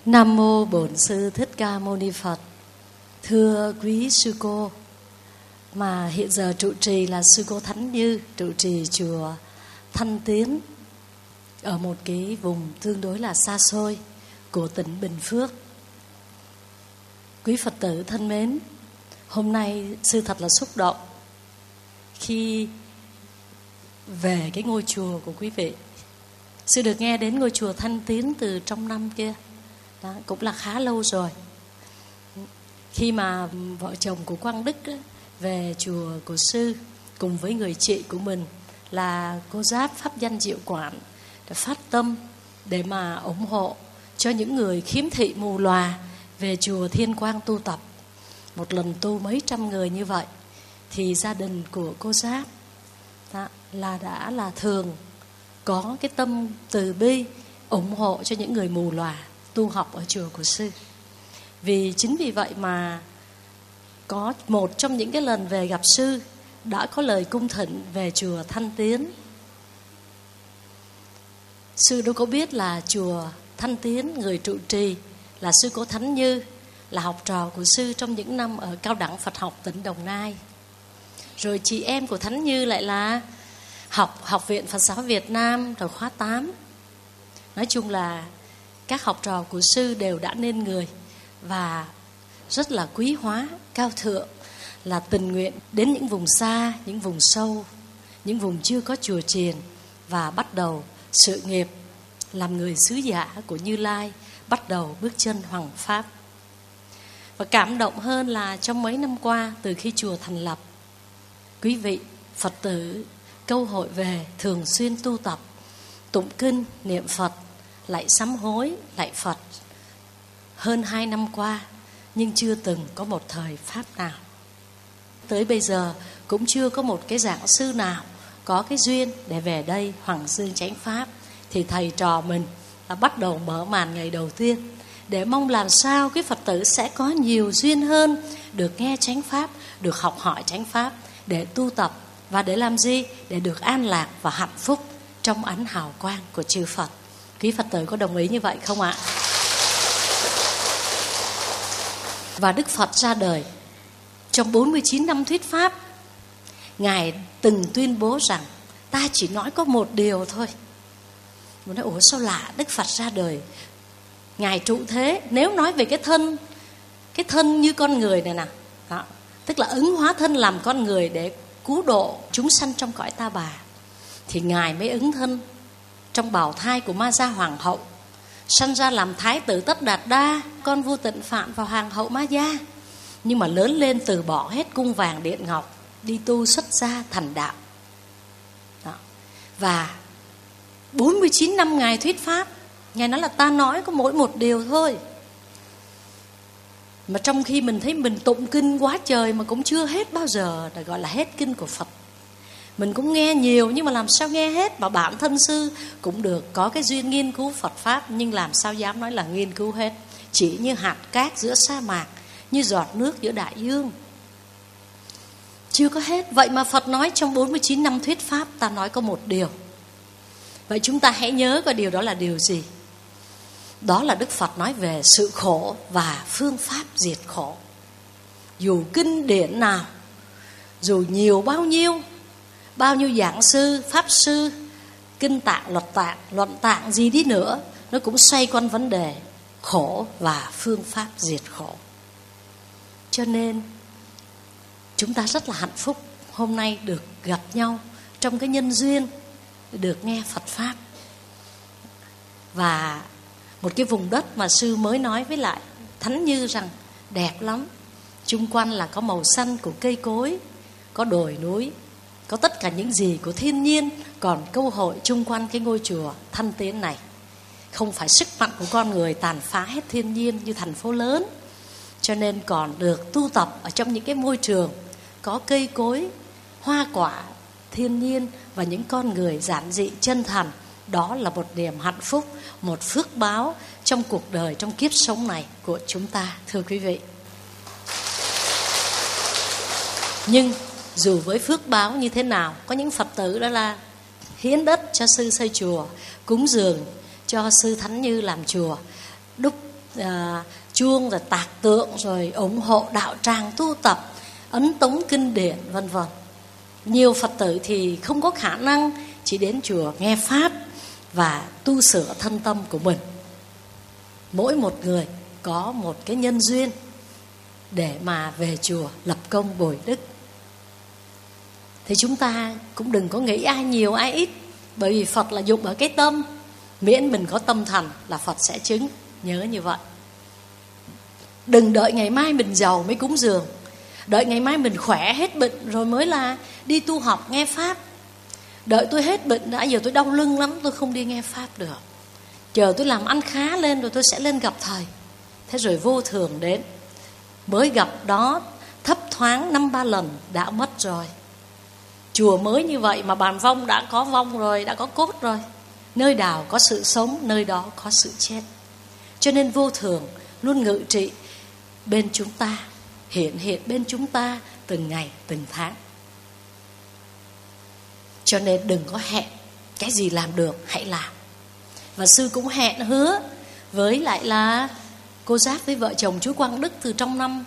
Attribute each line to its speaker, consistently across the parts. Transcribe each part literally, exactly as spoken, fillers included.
Speaker 1: Nam mô Bổn Sư Thích Ca Mâu Ni Phật. Thưa quý sư cô, mà hiện giờ trụ trì là sư cô Thánh Như, trụ trì chùa Thanh Tiến ở một cái vùng tương đối là xa xôi của tỉnh Bình Phước. Quý Phật tử thân mến, hôm nay sư thật là xúc động khi về cái ngôi chùa của quý vị. Sư được nghe đến ngôi chùa Thanh Tiến từ trong năm kia, đó, cũng là khá lâu rồi. Khi mà vợ chồng của Quang Đức đó, về chùa của sư cùng với người chị của mình là cô Giáp Pháp Danh Diệu Quản đã phát tâm để mà ủng hộ cho những người khiếm thị mù lòa về chùa Thiên Quang tu tập. Một lần tu mấy trăm người như vậy thì gia đình của cô Giáp đó, là đã là thường có cái tâm từ bi ủng hộ cho những người mù lòa tu học ở chùa của sư. Vì chính vì vậy mà có một trong những cái lần về gặp sư đã có lời cung thỉnh về chùa Thanh Tiến. Sư đâu có biết là chùa Thanh Tiến, người trụ trì là sư cô Thánh Như, là học trò của sư trong những năm ở Cao đẳng Phật học tỉnh Đồng Nai. Rồi chị em của Thánh Như lại là học Học viện Phật giáo Việt Nam rồi khóa tám. Nói chung là các học trò của sư đều đã nên người và rất là quý hóa, cao thượng, là tình nguyện đến những vùng xa, những vùng sâu, những vùng chưa có chùa chiền và bắt đầu sự nghiệp làm người sứ giả của Như Lai, bắt đầu bước chân hoằng pháp. Và cảm động hơn là trong mấy năm qua, từ khi chùa thành lập, quý vị Phật tử câu hội về thường xuyên tu tập, tụng kinh, niệm Phật, lạy sám hối, lạy Phật hơn hai năm qua, nhưng chưa từng có một thời pháp nào. Tới bây giờ cũng chưa có một cái giảng sư nào có cái duyên để về đây Hoàng Dương chánh pháp. Thì thầy trò mình là bắt đầu mở màn ngày đầu tiên để mong làm sao cái Phật tử sẽ có nhiều duyên hơn, được nghe chánh pháp, được học hỏi chánh pháp, để tu tập và để làm gì? Để được an lạc và hạnh phúc trong ánh hào quang của chư Phật. Quý Phật tử có đồng ý như vậy không ạ? Và Đức Phật ra đời trong bốn mươi chín năm thuyết pháp, Ngài từng tuyên bố rằng ta chỉ nói có một điều thôi. Mình nói ủa sao lạ, Đức Phật ra đời, Ngài trụ thế, nếu nói về cái thân, cái thân như con người này nè, đó, tức là ứng hóa thân làm con người để cứu độ chúng sanh trong cõi ta bà, thì Ngài mới ứng thân trong bào thai của Ma Gia Hoàng hậu, sanh ra làm thái tử Tất Đạt Đa, con vua Tịnh Phạn và hoàng hậu Ma Gia. Nhưng mà lớn lên từ bỏ hết cung vàng điện ngọc, đi tu xuất gia thành đạo. Đó. Và bốn mươi chín năm Ngài thuyết pháp, Ngài nói là ta nói có mỗi một điều thôi. Mà trong khi mình thấy mình tụng kinh quá trời mà cũng chưa hết bao giờ, là gọi là hết kinh của Phật. Mình cũng nghe nhiều nhưng mà làm sao nghe hết. Mà bản thân sư cũng được có cái duyên nghiên cứu Phật Pháp, nhưng làm sao dám nói là nghiên cứu hết. Chỉ như hạt cát giữa sa mạc, như giọt nước giữa đại dương, chưa có hết. Vậy mà Phật nói trong bốn mươi chín năm thuyết pháp, ta nói có một điều. Vậy chúng ta hãy nhớ coi điều đó là điều gì. Đó là Đức Phật nói về sự khổ và phương pháp diệt khổ. Dù kinh điển nào, dù nhiều bao nhiêu, bao nhiêu giảng sư, pháp sư, kinh tạng, luật tạng, luận tạng gì đi nữa, nó cũng xoay quanh vấn đề khổ và phương pháp diệt khổ. Cho nên chúng ta rất là hạnh phúc hôm nay được gặp nhau trong cái nhân duyên được nghe Phật Pháp. Và một cái vùng đất mà sư mới nói với lại Thánh Như rằng đẹp lắm. Chung quanh là có màu xanh của cây cối, có đồi núi, có tất cả những gì của thiên nhiên. Còn câu hội chung quanh cái ngôi chùa Thanh Tiến này, không phải sức mạnh của con người tàn phá hết thiên nhiên như thành phố lớn, cho nên còn được tu tập ở trong những cái môi trường có cây cối, hoa quả, thiên nhiên và những con người giản dị chân thành. Đó là một niềm hạnh phúc, một phước báo trong cuộc đời, trong kiếp sống này của chúng ta, thưa quý vị. Nhưng dù với phước báo như thế nào, có những Phật tử đó là hiến đất cho sư xây chùa, cúng dường cho sư Thánh Như làm chùa, đúc à, chuông, rồi tạc tượng, rồi ủng hộ đạo tràng tu tập, ấn tống kinh điển, vân vân. Nhiều Phật tử thì không có khả năng, chỉ đến chùa nghe pháp và tu sửa thân tâm của mình. Mỗi một người có một cái nhân duyên để mà về chùa lập công bồi đức. Thì chúng ta cũng đừng có nghĩ ai nhiều ai ít, bởi vì Phật là dụng ở cái tâm. Miễn mình có tâm thành là Phật sẽ chứng. Nhớ như vậy. Đừng đợi ngày mai mình giàu mới cúng dường, đợi ngày mai mình khỏe hết bệnh rồi mới là đi tu học nghe pháp. Đợi tôi hết bệnh đã, giờ tôi đau lưng lắm, tôi không đi nghe pháp được. Chờ tôi làm ăn khá lên rồi tôi sẽ lên gặp thầy. Thế rồi vô thường đến, mới gặp đó thấp thoáng năm ba lần đã mất rồi. Chùa mới như vậy mà bàn vong đã có vong rồi, đã có cốt rồi. Nơi nào có sự sống, nơi đó có sự chết. Cho nên vô thường luôn ngự trị bên chúng ta, hiện hiện bên chúng ta từng ngày, từng tháng. Cho nên đừng có hẹn cái gì làm được hãy làm. Và sư cũng hẹn hứa với lại là cô Giác với vợ chồng chú Quang Đức từ trong năm.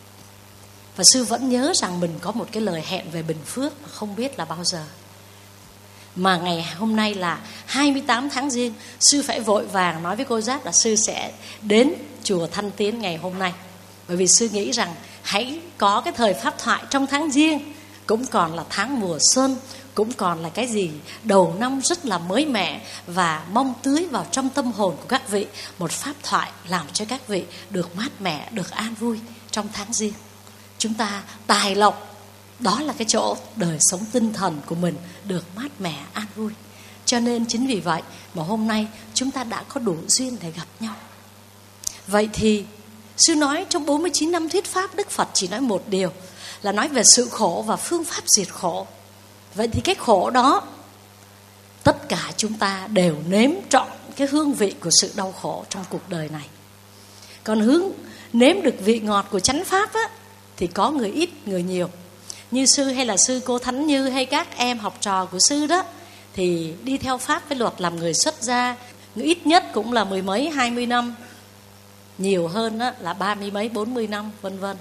Speaker 1: Và sư vẫn nhớ rằng mình có một cái lời hẹn về Bình Phước mà không biết là bao giờ. Mà ngày hôm nay là hai mươi tám tháng Giêng, sư phải vội vàng nói với cô Giác là sư sẽ đến chùa Thanh Tiến ngày hôm nay. Bởi vì sư nghĩ rằng hãy có cái thời pháp thoại trong tháng Giêng, cũng còn là tháng mùa xuân, cũng còn là cái gì đầu năm rất là mới mẻ, và mong tưới vào trong tâm hồn của các vị một pháp thoại làm cho các vị được mát mẻ, được an vui trong tháng Giêng. Chúng ta tài lộc, đó là cái chỗ đời sống tinh thần của mình được mát mẻ, an vui. Cho nên chính vì vậy mà hôm nay chúng ta đã có đủ duyên để gặp nhau. Vậy thì sư nói trong bốn mươi chín năm thuyết pháp, Đức Phật chỉ nói một điều, là nói về sự khổ và phương pháp diệt khổ. Vậy thì cái khổ đó, tất cả chúng ta đều nếm trọn cái hương vị của sự đau khổ trong cuộc đời này. Còn hướng nếm được vị ngọt của chánh pháp á, thì có người ít, người nhiều. Như sư hay là sư cô Thánh Như hay các em học trò của sư đó, thì đi theo pháp với luật làm người xuất gia, người ít nhất cũng là mười mấy, hai mươi năm, nhiều hơn đó là ba mươi mấy, bốn mươi năm, vân vân.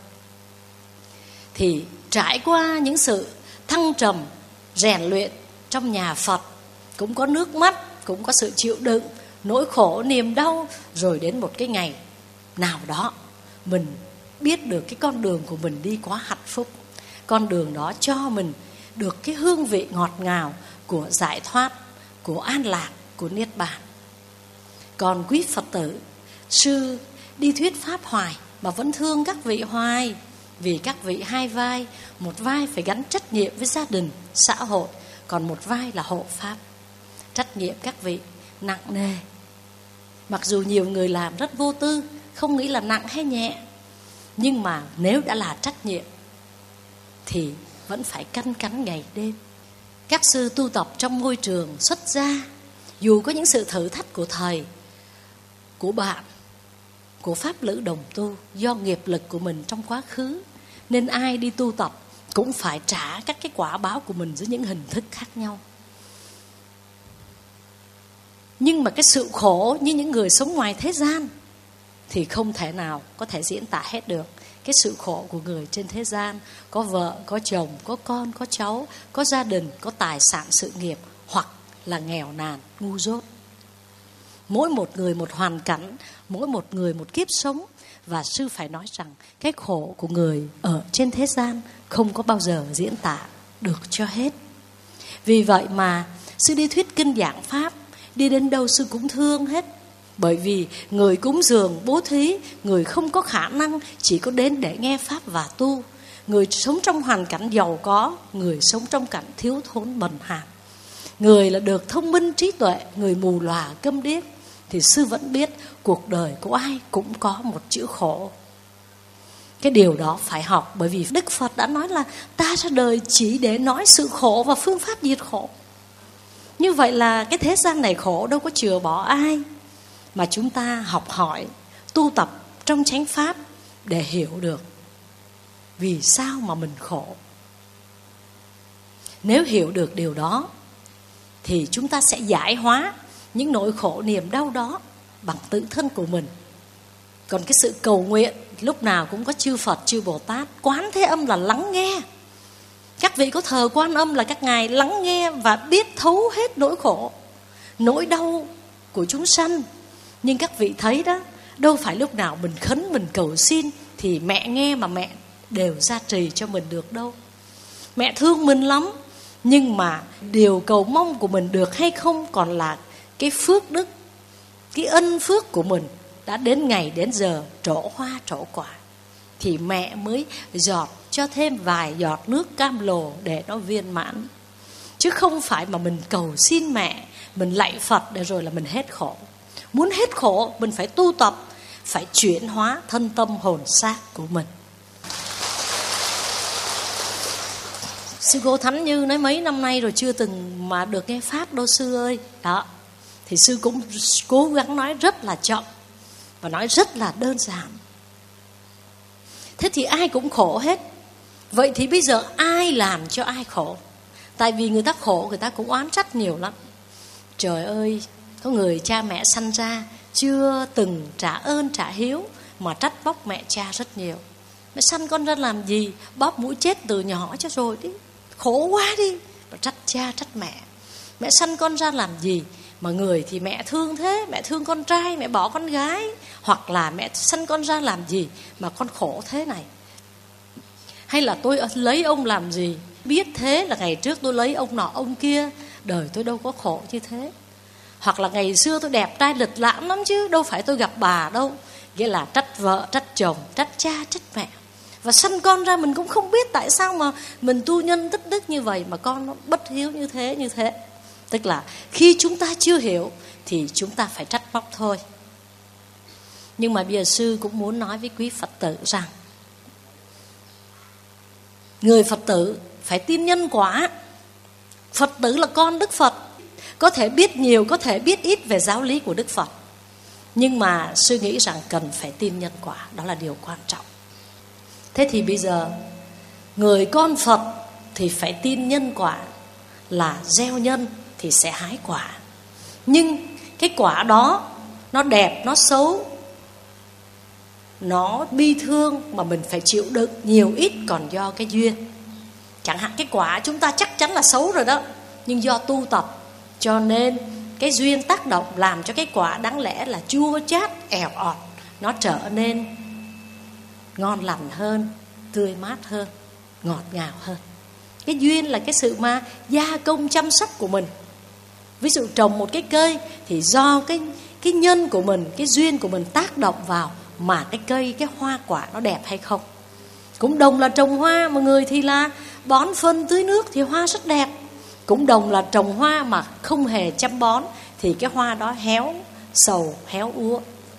Speaker 1: Thì trải qua những sự thăng trầm, rèn luyện trong nhà Phật, cũng có nước mắt, cũng có sự chịu đựng, nỗi khổ, niềm đau, rồi đến một cái ngày nào đó mình biết được cái con đường của mình đi quá hạnh phúc. Con đường đó cho mình được cái hương vị ngọt ngào của giải thoát, của an lạc, của niết bàn. Còn quý Phật tử, sư đi thuyết pháp hoài mà vẫn thương các vị hoài, vì các vị hai vai, một vai phải gắn trách nhiệm với gia đình, xã hội, còn một vai là hộ pháp. Trách nhiệm các vị nặng nề. Mặc dù nhiều người làm rất vô tư, không nghĩ là nặng hay nhẹ, nhưng mà nếu đã là trách nhiệm thì vẫn phải canh cánh ngày đêm. Các sư tu tập trong môi trường xuất gia, dù có những sự thử thách của thầy, của bạn, của pháp lữ đồng tu, do nghiệp lực của mình trong quá khứ, nên ai đi tu tập cũng phải trả các cái quả báo của mình dưới những hình thức khác nhau. Nhưng mà cái sự khổ như những người sống ngoài thế gian thì không thể nào có thể diễn tả hết được. Cái sự khổ của người trên thế gian, có vợ, có chồng, có con, có cháu, có gia đình, có tài sản sự nghiệp, hoặc là nghèo nàn, ngu dốt. Mỗi một người một hoàn cảnh, mỗi một người một kiếp sống. Và sư phải nói rằng cái khổ của người ở trên thế gian không có bao giờ diễn tả được cho hết. Vì vậy mà sư đi thuyết kinh giảng pháp, đi đến đâu sư cũng thương hết. Bởi vì người cúng dường, bố thí, người không có khả năng chỉ có đến để nghe pháp và tu. Người sống trong hoàn cảnh giàu có, người sống trong cảnh thiếu thốn bần hàn. Người là được thông minh trí tuệ, người mù lòa câm điếc. Thì sư vẫn biết cuộc đời của ai cũng có một chữ khổ. Cái điều đó phải học, bởi vì Đức Phật đã nói là ta ra đời chỉ để nói sự khổ và phương pháp diệt khổ. Như vậy là cái thế gian này khổ, đâu có chừa bỏ ai. Mà chúng ta học hỏi, tu tập trong chánh pháp để hiểu được vì sao mà mình khổ. Nếu hiểu được điều đó thì chúng ta sẽ giải hóa những nỗi khổ niềm đau đó bằng tự thân của mình. Còn cái sự cầu nguyện lúc nào cũng có chư Phật, chư Bồ Tát. Quán Thế Âm là lắng nghe. Các vị có thờ Quan Âm là các ngài lắng nghe và biết thấu hết nỗi khổ, nỗi đau của chúng sanh. Nhưng các vị thấy đó, đâu phải lúc nào mình khấn, mình cầu xin thì mẹ nghe mà mẹ đều gia trì cho mình được đâu. Mẹ thương mình lắm, nhưng mà điều cầu mong của mình được hay không còn là cái phước đức, cái ân phước của mình đã đến ngày đến giờ trổ hoa trổ quả, thì mẹ mới giọt cho thêm vài giọt nước cam lồ để nó viên mãn. Chứ không phải mà mình cầu xin mẹ, mình lạy Phật để rồi là mình hết khổ. Muốn hết khổ mình phải tu tập, phải chuyển hóa thân tâm hồn xác của mình. Sư cô Thánh Như nói mấy năm nay rồi chưa từng mà được nghe Pháp đâu sư ơi. Đó, thì sư cũng cố gắng nói rất là chậm và nói rất là đơn giản. Thế thì ai cũng khổ hết. Vậy thì bây giờ ai làm cho ai khổ? Tại vì người ta khổ, người ta cũng oán trách nhiều lắm. Trời ơi, có người cha mẹ sanh ra chưa từng trả ơn trả hiếu mà trách móc mẹ cha rất nhiều. Mẹ sanh con ra làm gì? Bóp mũi chết từ nhỏ cho rồi đi, khổ quá đi. Mà trách cha trách mẹ. Mẹ sanh con ra làm gì? Mà người thì mẹ thương thế, mẹ thương con trai, mẹ bỏ con gái. Hoặc là mẹ sanh con ra làm gì mà con khổ thế này? Hay là tôi lấy ông làm gì? Biết thế là ngày trước tôi lấy ông nọ ông kia, đời tôi đâu có khổ như thế. Hoặc là ngày xưa tôi đẹp trai lịch lãm lắm chứ, đâu phải tôi gặp bà đâu. Nghĩa là trách vợ, trách chồng, trách cha, trách mẹ. Và sanh con ra mình cũng không biết tại sao mà mình tu nhân tích đức như vậy mà con nó bất hiếu như thế, như thế. Tức là khi chúng ta chưa hiểu thì chúng ta phải trách móc thôi. Nhưng mà bây giờ sư cũng muốn nói với quý Phật tử rằng người Phật tử phải tin nhân quả. Phật tử là con Đức Phật, có thể biết nhiều, có thể biết ít về giáo lý của Đức Phật, nhưng mà sư nghĩ rằng cần phải tin nhân quả. Đó là điều quan trọng. Thế thì bây giờ người con Phật thì phải tin nhân quả, là gieo nhân thì sẽ hái quả. Nhưng cái quả đó nó đẹp, nó xấu, nó bi thương mà mình phải chịu đựng nhiều ít còn do cái duyên. Chẳng hạn cái quả chúng ta chắc chắn là xấu rồi đó, nhưng do tu tập cho nên cái duyên tác động làm cho cái quả đáng lẽ là chua chát, ẻo ọt, nó trở nên ngon lành hơn, tươi mát hơn, ngọt ngào hơn. Cái duyên là cái sự mà gia công chăm sóc của mình. Ví dụ trồng một cái cây thì do cái, cái nhân của mình, cái duyên của mình tác động vào mà cái cây, cái hoa quả nó đẹp hay không. Cũng đồng là trồng hoa mà người thì là bón phân tưới nước thì hoa rất đẹp. Cũng đồng là trồng hoa mà không hề chăm bón thì cái hoa đó héo, sầu, héo úa.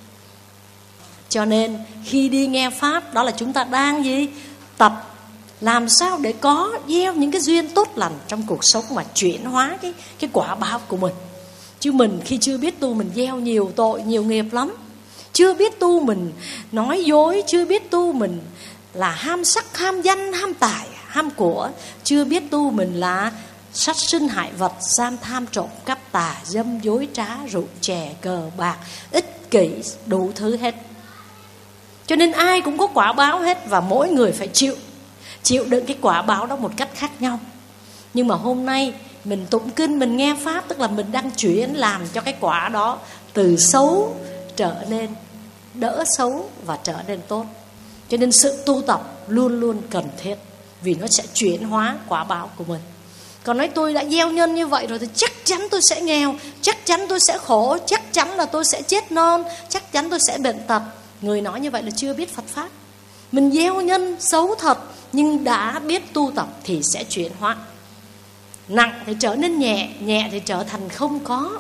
Speaker 1: Cho nên khi đi nghe Pháp, đó là chúng ta đang gì? Tập làm sao để có gieo những cái duyên tốt lành trong cuộc sống mà chuyển hóa cái, cái quả báo của mình. Chứ mình khi chưa biết tu mình gieo nhiều tội, nhiều nghiệp lắm. Chưa biết tu mình nói dối, chưa biết tu mình là ham sắc, ham danh, ham tài, ham của. Chưa biết tu mình là sát sinh hại vật, giam tham trộm cắp tà dâm dối trá, rượu chè cờ bạc, ích kỷ, đủ thứ hết. Cho nên ai cũng có quả báo hết, và mỗi người phải chịu chịu đựng cái quả báo đó một cách khác nhau. Nhưng mà hôm nay mình tụng kinh, mình nghe Pháp, tức là mình đang chuyển làm cho cái quả đó từ xấu trở nên đỡ xấu và trở nên tốt. Cho nên sự tu tập luôn luôn cần thiết, vì nó sẽ chuyển hóa quả báo của mình. Còn nói tôi đã gieo nhân như vậy rồi thì chắc chắn tôi sẽ nghèo, chắc chắn tôi sẽ khổ, chắc chắn là tôi sẽ chết non, chắc chắn tôi sẽ bệnh tật. Người nói như vậy là chưa biết Phật Pháp. Mình gieo nhân xấu thật, nhưng đã biết tu tập thì sẽ chuyển hóa. Nặng thì trở nên nhẹ, nhẹ thì trở thành không có.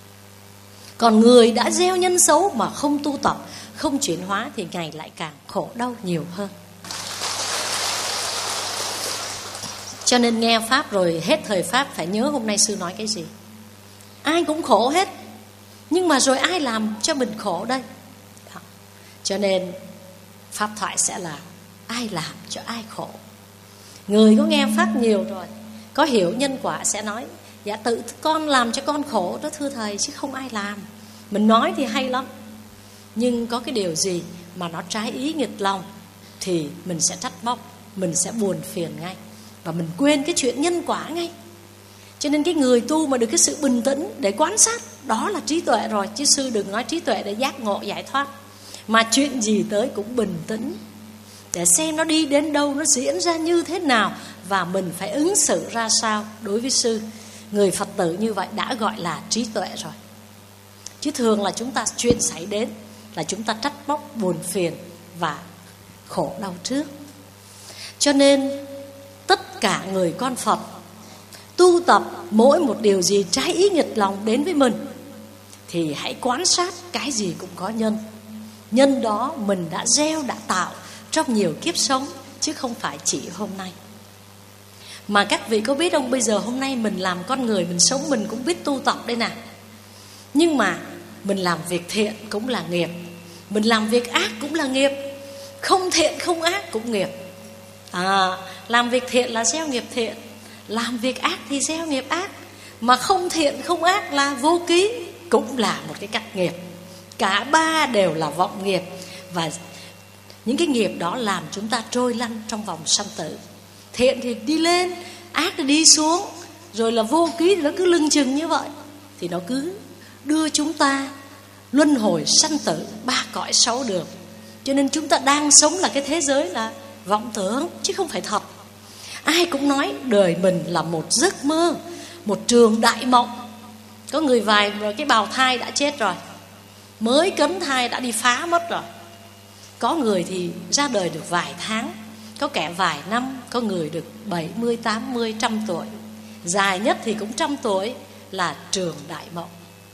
Speaker 1: Còn người đã gieo nhân xấu mà không tu tập, không chuyển hóa thì ngày lại càng khổ đau nhiều hơn. Cho nên nghe Pháp rồi hết thời Pháp phải nhớ hôm nay sư nói cái gì. Ai cũng khổ hết, nhưng mà rồi ai làm cho mình khổ đây? Đó. Cho nên Pháp thoại sẽ là ai làm cho ai khổ. Người có nghe Pháp nhiều rồi, có hiểu nhân quả sẽ nói: dạ tự con làm cho con khổ đó thưa thầy, chứ không ai làm. Mình nói thì hay lắm, nhưng có cái điều gì mà nó trái ý nghịch lòng thì mình sẽ trách móc, mình sẽ buồn phiền ngay, và mình quên cái chuyện nhân quả ngay. Cho nên cái người tu mà được cái sự bình tĩnh để quan sát, đó là trí tuệ rồi. Chứ sư đừng nói trí tuệ để giác ngộ giải thoát, mà chuyện gì tới cũng bình tĩnh để xem nó đi đến đâu, nó diễn ra như thế nào, và mình phải ứng xử ra sao. Đối với sư, người Phật tử như vậy đã gọi là trí tuệ rồi. Chứ thường là chúng ta chuyện xảy đến là chúng ta trách móc, buồn phiền và khổ đau trước. Cho nên tất cả người con Phật tu tập mỗi một điều gì trái ý nghịch lòng đến với mình thì hãy quan sát cái gì cũng có nhân. Nhân đó mình đã gieo, đã tạo trong nhiều kiếp sống, chứ không phải chỉ hôm nay. Mà các vị có biết không, bây giờ hôm nay mình làm con người, mình sống mình cũng biết tu tập đây nè. Nhưng mà mình làm việc thiện cũng là nghiệp, mình làm việc ác cũng là nghiệp. Không thiện không ác cũng nghiệp. à, Làm việc thiện là gieo nghiệp thiện, làm việc ác thì gieo nghiệp ác. Mà không thiện không ác là vô ký, cũng là một cái cách nghiệp. Cả ba đều là vọng nghiệp. Và những cái nghiệp đó làm chúng ta trôi lăn trong vòng sanh tử. Thiện thì đi lên, ác thì đi xuống, rồi là vô ký thì nó cứ lưng chừng như vậy. Thì nó cứ đưa chúng ta luân hồi sanh tử ba cõi sáu đường. Cho nên chúng ta đang sống là cái thế giới là vọng tưởng, chứ không phải thật. Ai cũng nói đời mình là một giấc mơ, một trường đại mộng. Có người vài cái bào thai đã chết rồi, mới cấn thai đã đi phá mất rồi. Có người thì ra đời được vài tháng, có kẻ vài năm, có người được bảy mươi, tám mươi, trăm tuổi. Dài nhất thì cũng trăm tuổi là trường đại mộng.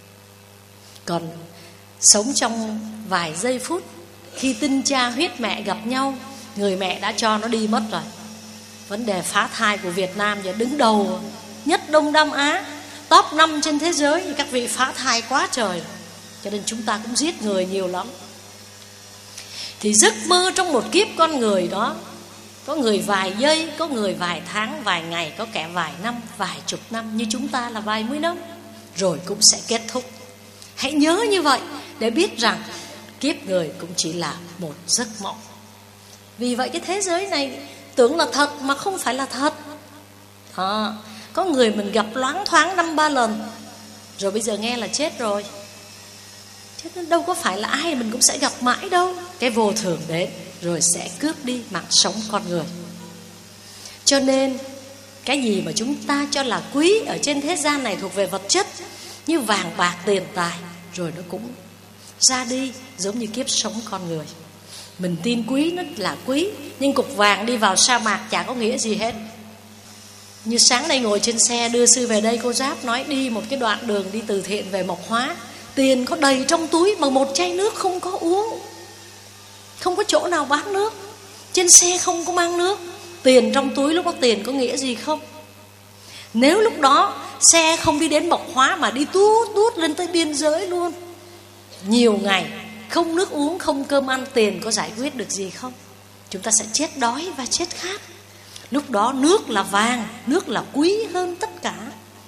Speaker 1: Còn sống trong vài giây phút, khi tinh cha huyết mẹ gặp nhau, người mẹ đã cho nó đi mất rồi. Vấn đề phá thai của Việt Nam giờ đứng đầu nhất Đông Nam Á, top năm trên thế giới. Thì các vị phá thai quá trời, cho nên chúng ta cũng giết người nhiều lắm. Thì giấc mơ trong một kiếp con người đó, có người vài giây, có người vài tháng, vài ngày, có kẻ vài năm, vài chục năm. Như chúng ta là vài mươi năm, rồi cũng sẽ kết thúc. Hãy nhớ như vậy để biết rằng kiếp người cũng chỉ là một giấc mộng. Vì vậy cái thế giới này tưởng là thật mà không phải là thật. à, Có người mình gặp loáng thoáng năm ba lần, rồi bây giờ nghe là chết rồi. Chứ đâu có phải là ai mình cũng sẽ gặp mãi đâu. Cái vô thường đến rồi sẽ cướp đi mạng sống con người. Cho nên cái gì mà chúng ta cho là quý ở trên thế gian này thuộc về vật chất, như vàng bạc tiền tài, rồi nó cũng ra đi, giống như kiếp sống con người. Mình tin quý nó là quý, nhưng cục vàng đi vào sa mạc chả có nghĩa gì hết. Như sáng nay ngồi trên xe đưa sư về đây, cô Giáp nói đi một cái đoạn đường đi từ thiện về Mộc Hóa, tiền có đầy trong túi mà một chai nước không có uống, không có chỗ nào bán nước, trên xe không có mang nước. Tiền trong túi lúc có tiền có nghĩa gì không? Nếu lúc đó xe không đi đến Mộc Hóa mà đi tuốt tuốt lên tới biên giới luôn, nhiều ngày không nước uống, không cơm ăn, tiền có giải quyết được gì không? Chúng ta sẽ chết đói và chết khát. Lúc đó nước là vàng, nước là quý hơn tất cả.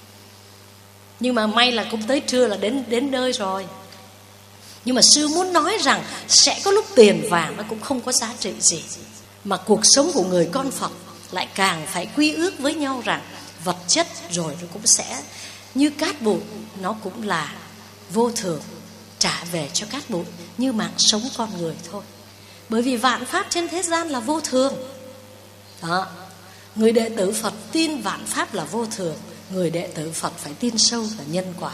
Speaker 1: Nhưng mà may là cũng tới trưa là đến đến nơi rồi. Nhưng mà sư muốn nói rằng sẽ có lúc tiền vàng nó cũng không có giá trị gì, mà cuộc sống của người con Phật lại càng phải quy ước với nhau rằng vật chất rồi nó cũng sẽ như cát bụi, nó cũng là vô thường, trả về cho cát bụi như mạng sống con người thôi. Bởi vì vạn pháp trên thế gian là vô thường. Đó. Người đệ tử Phật tin vạn pháp là vô thường, người đệ tử Phật phải tin sâu vào nhân quả.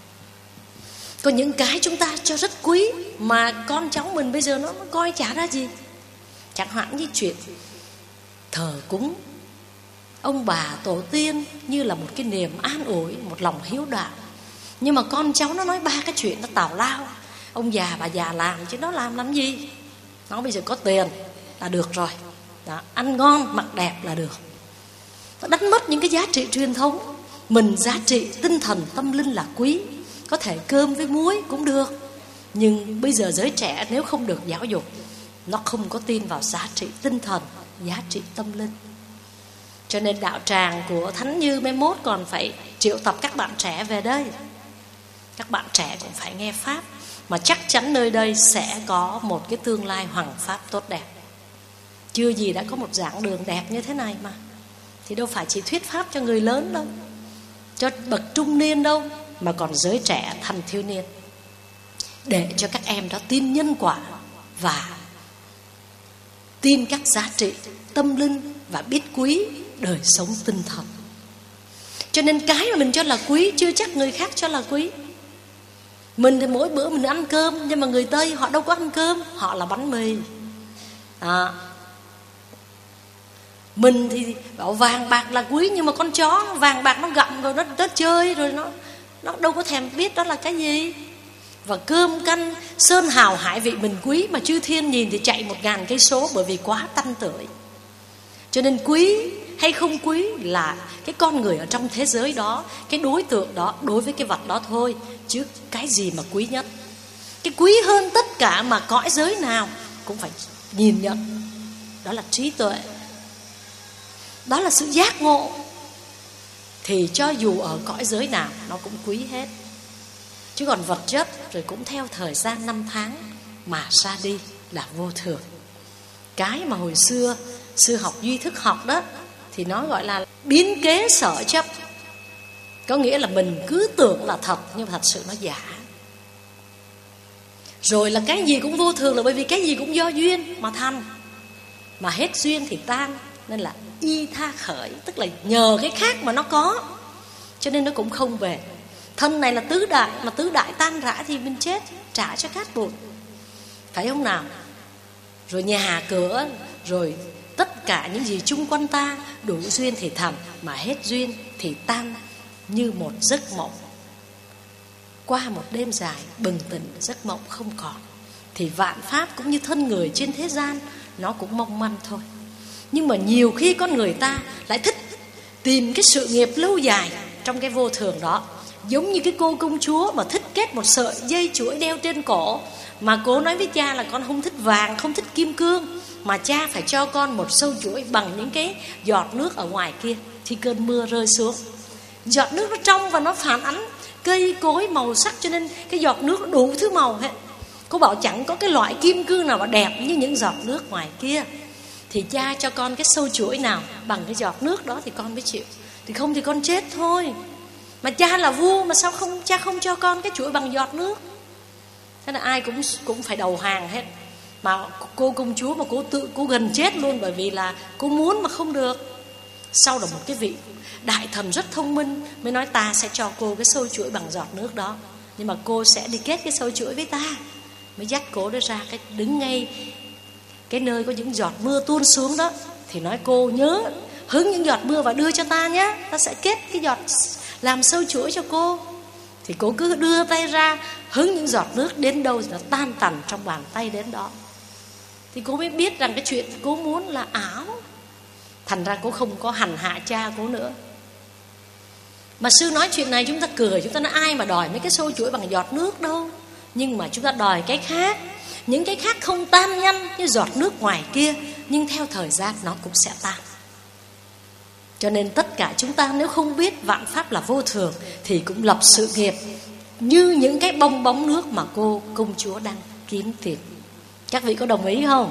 Speaker 1: Có những cái chúng ta cho rất quý mà con cháu mình bây giờ nó, nó coi chả ra gì. Chẳng hạn như chuyện thờ cúng ông bà tổ tiên như là một cái niềm an ủi, một lòng hiếu đạo. Nhưng mà con cháu nó nói ba cái chuyện nó tào lao. Ông già bà già làm chứ nó làm làm gì. Nó bây giờ có tiền là được rồi. Đó, ăn ngon mặc đẹp là được. Nó đánh mất những cái giá trị truyền thống. Mình giá trị tinh thần tâm linh là quý. Có thể cơm với muối cũng được. Nhưng bây giờ giới trẻ nếu không được giáo dục, nó không có tin vào giá trị tinh thần, giá trị tâm linh. Cho nên đạo tràng của Thánh Như mai mốt còn phải triệu tập các bạn trẻ về đây. Các bạn trẻ cũng phải nghe Pháp. Mà chắc chắn nơi đây sẽ có một cái tương lai hoằng pháp tốt đẹp. Chưa gì đã có một giảng đường đẹp như thế này mà. Thì đâu phải chỉ thuyết Pháp cho người lớn đâu, cho bậc trung niên đâu, mà còn giới trẻ thanh thiếu niên, để cho các em đó tin nhân quả và tin các giá trị tâm linh và biết quý đời sống tinh thần. Cho nên cái mà mình cho là quý chưa chắc người khác cho là quý. Mình thì mỗi bữa mình ăn cơm, nhưng mà người Tây họ đâu có ăn cơm, họ là bánh mì. à. Mình thì bảo vàng bạc là quý, nhưng mà con chó vàng bạc nó gặm rồi nó, nó chơi rồi nó nó đâu có thèm biết đó là cái gì. Và cơm canh sơn hào hải vị mình quý, mà chư thiên nhìn thì chạy một ngàn cây số, bởi vì quá tanh tưởi. Cho nên quý hay không quý là cái con người ở trong thế giới đó, cái đối tượng đó, đối với cái vật đó thôi. Chứ cái gì mà quý nhất, cái quý hơn tất cả mà cõi giới nào cũng phải nhìn nhận, đó là trí tuệ, đó là sự giác ngộ. Thì cho dù ở cõi giới nào nó cũng quý hết. Chứ còn vật chất rồi cũng theo thời gian năm tháng mà ra đi là vô thường. Cái mà hồi xưa sư học duy thức học đó thì nó gọi là biến kế sở chấp. Có nghĩa là mình cứ tưởng là thật, nhưng mà thật sự nó giả. Rồi là cái gì cũng vô thường là bởi vì cái gì cũng do duyên mà thành. Mà hết duyên thì tan. Nên là y tha khởi, tức là nhờ cái khác mà nó có, cho nên nó cũng không về. Thân này là tứ đại, mà tứ đại tan rã thì mình chết, trả cho cát bụi, phải không nào? Rồi nhà cửa, rồi tất cả những gì chung quanh ta, đủ duyên thì thành, mà hết duyên thì tan như một giấc mộng. Qua một đêm dài bừng tỉnh, giấc mộng không còn. Thì vạn pháp cũng như thân người trên thế gian, nó cũng mong manh thôi. Nhưng mà nhiều khi con người ta lại thích tìm cái sự nghiệp lâu dài trong cái vô thường đó. Giống như cái cô công chúa mà thích kết một sợi dây chuỗi đeo trên cổ, mà cô nói với cha là con không thích vàng, không thích kim cương, mà cha phải cho con một sâu chuỗi bằng những cái giọt nước ở ngoài kia. Thì cơn mưa rơi xuống, giọt nước nó trong và nó phản ánh cây cối màu sắc, cho nên cái giọt nước nó đủ thứ màu hết. Cô bảo chẳng có cái loại kim cương nào mà đẹp như những giọt nước ngoài kia. Thì cha cho con cái sâu chuỗi nào bằng cái giọt nước đó thì con mới chịu. Thì không thì con chết thôi. Mà cha là vua mà sao không cha không cho con cái chuỗi bằng giọt nước? Thế là ai cũng cũng phải đầu hàng hết. Mà cô công chúa mà cô tự cô gần chết luôn, bởi vì là cô muốn mà không được. Sau đó một cái vị đại thần rất thông minh mới nói ta sẽ cho cô cái sâu chuỗi bằng giọt nước đó, nhưng mà cô sẽ đi kết cái sâu chuỗi với ta. Mới dắt cô đó ra cái đứng ngay cái nơi có những giọt mưa tuôn xuống đó. Thì nói cô nhớ hứng những giọt mưa và đưa cho ta nhé, ta sẽ kết cái giọt làm sâu chuỗi cho cô. Thì cô cứ đưa tay ra hứng những giọt nước, đến đâu thì nó tan tành trong bàn tay đến đó. Thì cô mới biết rằng cái chuyện cô muốn là ảo. Thành ra cô không có hành hạ cha cô nữa. Mà sư nói chuyện này chúng ta cười, chúng ta nói ai mà đòi mấy cái sâu chuỗi bằng giọt nước đâu. Nhưng mà chúng ta đòi cái khác. Những cái khác không tan nhanh như giọt nước ngoài kia, nhưng theo thời gian nó cũng sẽ tan. Cho nên tất cả chúng ta nếu không biết vạn pháp là vô thường thì cũng lập sự nghiệp như những cái bong bóng nước mà cô công chúa đang kiếm tìm. Các vị có đồng ý không?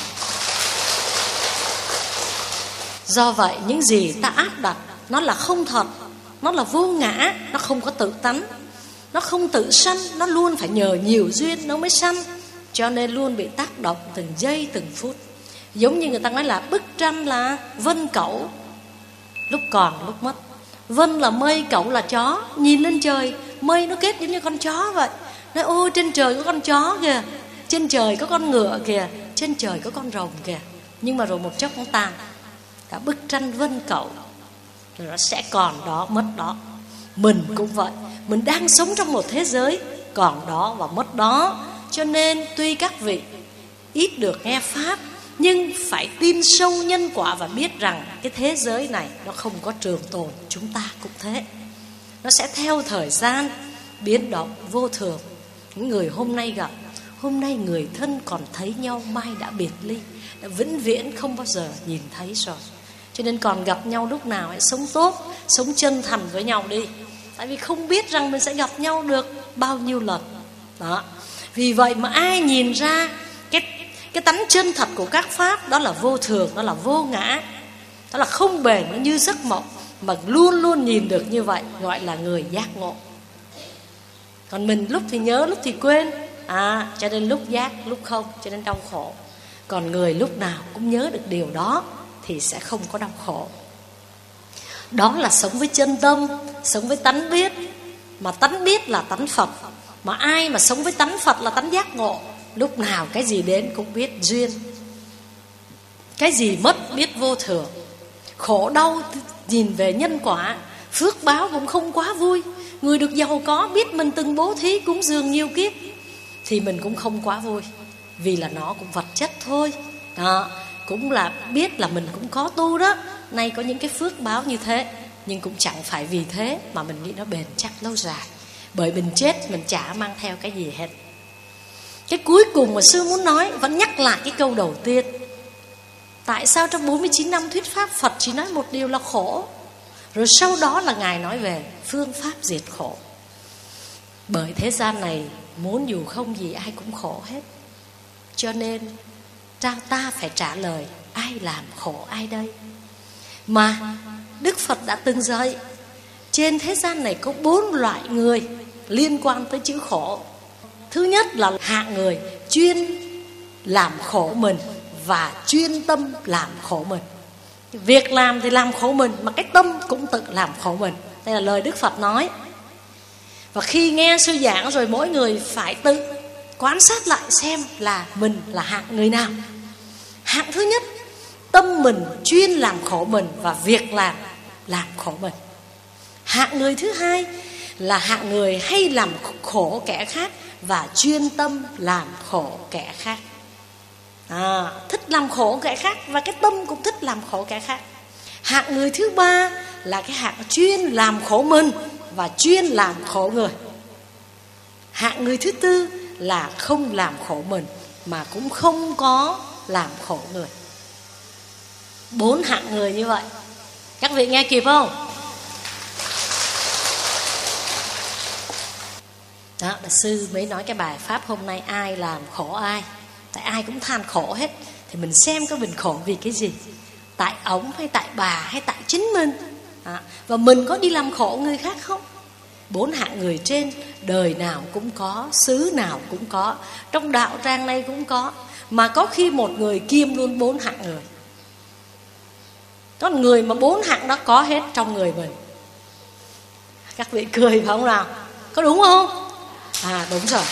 Speaker 1: Do vậy những gì ta áp đặt nó là không thật, nó là vô ngã, nó không có tự tánh, nó không tự sanh, nó luôn phải nhờ nhiều duyên nó mới sanh. Cho nên luôn bị tác động từng giây từng phút. Giống như người ta nói là bức tranh là vân cẩu, lúc còn lúc mất. Vân là mây, cẩu là chó. Nhìn lên trời, mây nó kết giống như con chó vậy. Nói ôi trên trời có con chó kìa, trên trời có con ngựa kìa, trên trời có con rồng kìa. Nhưng mà rồi một chốc nó tàn. Cả bức tranh vân cẩu, rồi nó sẽ còn đó, mất đó. Mình cũng vậy, mình đang sống trong một thế giới còn đó và mất đó. Cho nên tuy các vị ít được nghe Pháp, nhưng phải tin sâu nhân quả và biết rằng cái thế giới này nó không có trường tồn. Chúng ta cũng thế, nó sẽ theo thời gian biến động vô thường. Những người hôm nay gặp, hôm nay người thân còn thấy nhau, mai đã biệt ly, đã vĩnh viễn không bao giờ nhìn thấy rồi. Cho nên còn gặp nhau lúc nào hãy sống tốt, sống chân thành với nhau đi. Tại vì không biết rằng mình sẽ gặp nhau được bao nhiêu lần. Đó. Vì vậy mà ai nhìn ra cái, cái tánh chân thật của các pháp, đó là vô thường, đó là vô ngã, đó là không bền, nó như giấc mộng, mà luôn luôn nhìn được như vậy, gọi là người giác ngộ. Còn mình lúc thì nhớ, lúc thì quên, à, cho nên lúc giác, lúc không, cho nên đau khổ. Còn người lúc nào cũng nhớ được điều đó thì sẽ không có đau khổ. Đó là sống với chân tâm, sống với tánh biết. Mà tánh biết là tánh Phật. Mà ai mà sống với tánh Phật là tánh giác ngộ, lúc nào cái gì đến cũng biết duyên, cái gì mất biết vô thường. Khổ đau nhìn về nhân quả, phước báo cũng không quá vui. Người được giàu có biết mình từng bố thí cúng dường nhiều kiếp thì mình cũng không quá vui, vì là nó cũng vật chất thôi. Đó, cũng là biết là mình cũng có tu đó, nay có những cái phước báo như thế, nhưng cũng chẳng phải vì thế mà mình nghĩ nó bền chắc lâu dài. Bởi mình chết mình chả mang theo cái gì hết. Cái cuối cùng mà sư muốn nói, vẫn nhắc lại cái câu đầu tiên. Tại sao trong bốn mươi chín năm thuyết pháp, Phật chỉ nói một điều là khổ, rồi sau đó là Ngài nói về phương pháp diệt khổ? Bởi thế gian này muốn dù không gì ai cũng khổ hết. Cho nên ta, ta phải trả lời ai làm khổ ai đây. Mà Đức Phật đã từng dạy trên thế gian này có bốn loại người liên quan tới chữ khổ. Thứ nhất là hạng người chuyên làm khổ mình và chuyên tâm làm khổ mình. Việc làm thì làm khổ mình, mà cái tâm cũng tự làm khổ mình. Đây là lời Đức Phật nói. Và khi nghe sư giảng rồi, mỗi người phải tự quan sát lại xem là mình là hạng người nào. Hạng thứ nhất, tâm mình chuyên làm khổ mình và việc làm làm khổ mình. Hạng người thứ hai là hạng người hay làm khổ kẻ khác và chuyên tâm làm khổ kẻ khác. À, thích làm khổ kẻ khác và cái tâm cũng thích làm khổ kẻ khác. Hạng người thứ ba là cái hạng chuyên làm khổ mình và chuyên làm khổ người. Hạng người thứ tư là không làm khổ mình mà cũng không có làm khổ người. Bốn hạng người như vậy. Các vị nghe kịp không? Đó, là sư mới nói cái bài pháp hôm nay, ai làm khổ ai. Tại ai cũng than khổ hết. Thì mình xem có mình khổ vì cái gì, tại ổng hay tại bà hay tại chính mình. À, và mình có đi làm khổ người khác không? Bốn hạng người trên đời nào cũng có, xứ nào cũng có, trong đạo tràng này cũng có. Mà có khi một người kiêm luôn bốn hạng người. Có người mà bốn hạng đó có hết trong người mình. Các vị cười phải không nào? Có đúng không? À đúng rồi.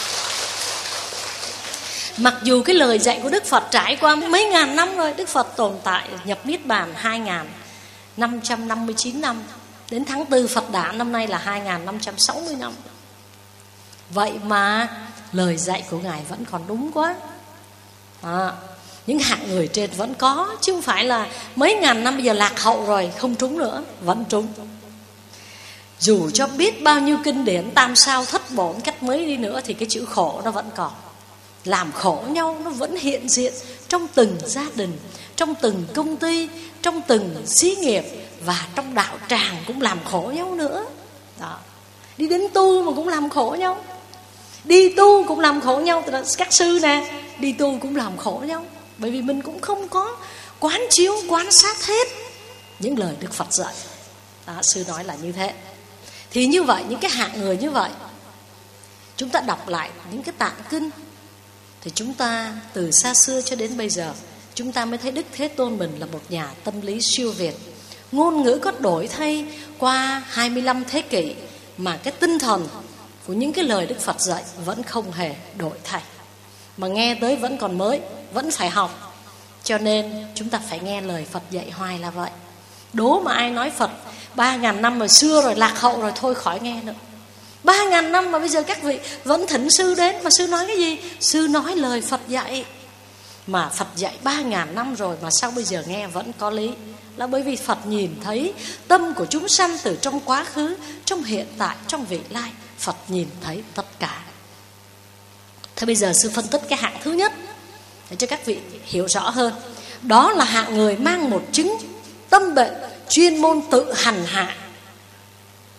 Speaker 1: Mặc dù cái lời dạy của Đức Phật trải qua mấy ngàn năm rồi. Đức Phật tồn tại nhập Niết Bàn hai nghìn năm trăm năm mươi chín năm. Đến tháng tư Phật đản năm nay là hai nghìn năm trăm sáu mươi năm. Vậy mà lời dạy của Ngài vẫn còn đúng quá. À, những hạng người trên vẫn có, chứ không phải là mấy ngàn năm bây giờ lạc hậu rồi không trúng nữa. Vẫn trúng. Dù cho biết bao nhiêu kinh điển tam sao thất bổn cách mấy đi nữa thì cái chữ khổ nó vẫn còn. Làm khổ nhau nó vẫn hiện diện trong từng gia đình, trong từng công ty, trong từng xí nghiệp, và trong đạo tràng cũng làm khổ nhau nữa. Đó. Đi đến tu mà cũng làm khổ nhau. Đi tu cũng làm khổ nhau. Các sư nè, đi tu cũng làm khổ nhau. Bởi vì mình cũng không có quán chiếu, quan sát hết những lời Đức Phật dạy. Đó, sư nói là như thế. Thì như vậy, những cái hạng người như vậy, chúng ta đọc lại những cái tạng kinh, thì chúng ta từ xa xưa cho đến bây giờ, chúng ta mới thấy Đức Thế Tôn mình là một nhà tâm lý siêu việt. Ngôn ngữ có đổi thay qua hai mươi lăm thế kỷ, mà cái tinh thần của những cái lời Đức Phật dạy vẫn không hề đổi thay. Mà nghe tới vẫn còn mới, vẫn phải học. Cho nên chúng ta phải nghe lời Phật dạy hoài là vậy. Đố mà ai nói Phật ba ngàn năm rồi, xưa rồi, lạc hậu rồi, thôi khỏi nghe nữa. Ba ngàn năm mà bây giờ các vị vẫn thỉnh sư đến, mà sư nói cái gì? Sư nói lời Phật dạy. Mà Phật dạy ba ngàn năm rồi mà sao bây giờ nghe vẫn có lý? Là bởi vì Phật nhìn thấy tâm của chúng sanh từ trong quá khứ, trong hiện tại, trong vị lai. Phật nhìn thấy tất cả. Thế bây giờ sư phân tích cái hạng thứ nhất để cho các vị hiểu rõ hơn. Đó là hạng người mang một chứng tâm bệnh chuyên môn tự hành hạ.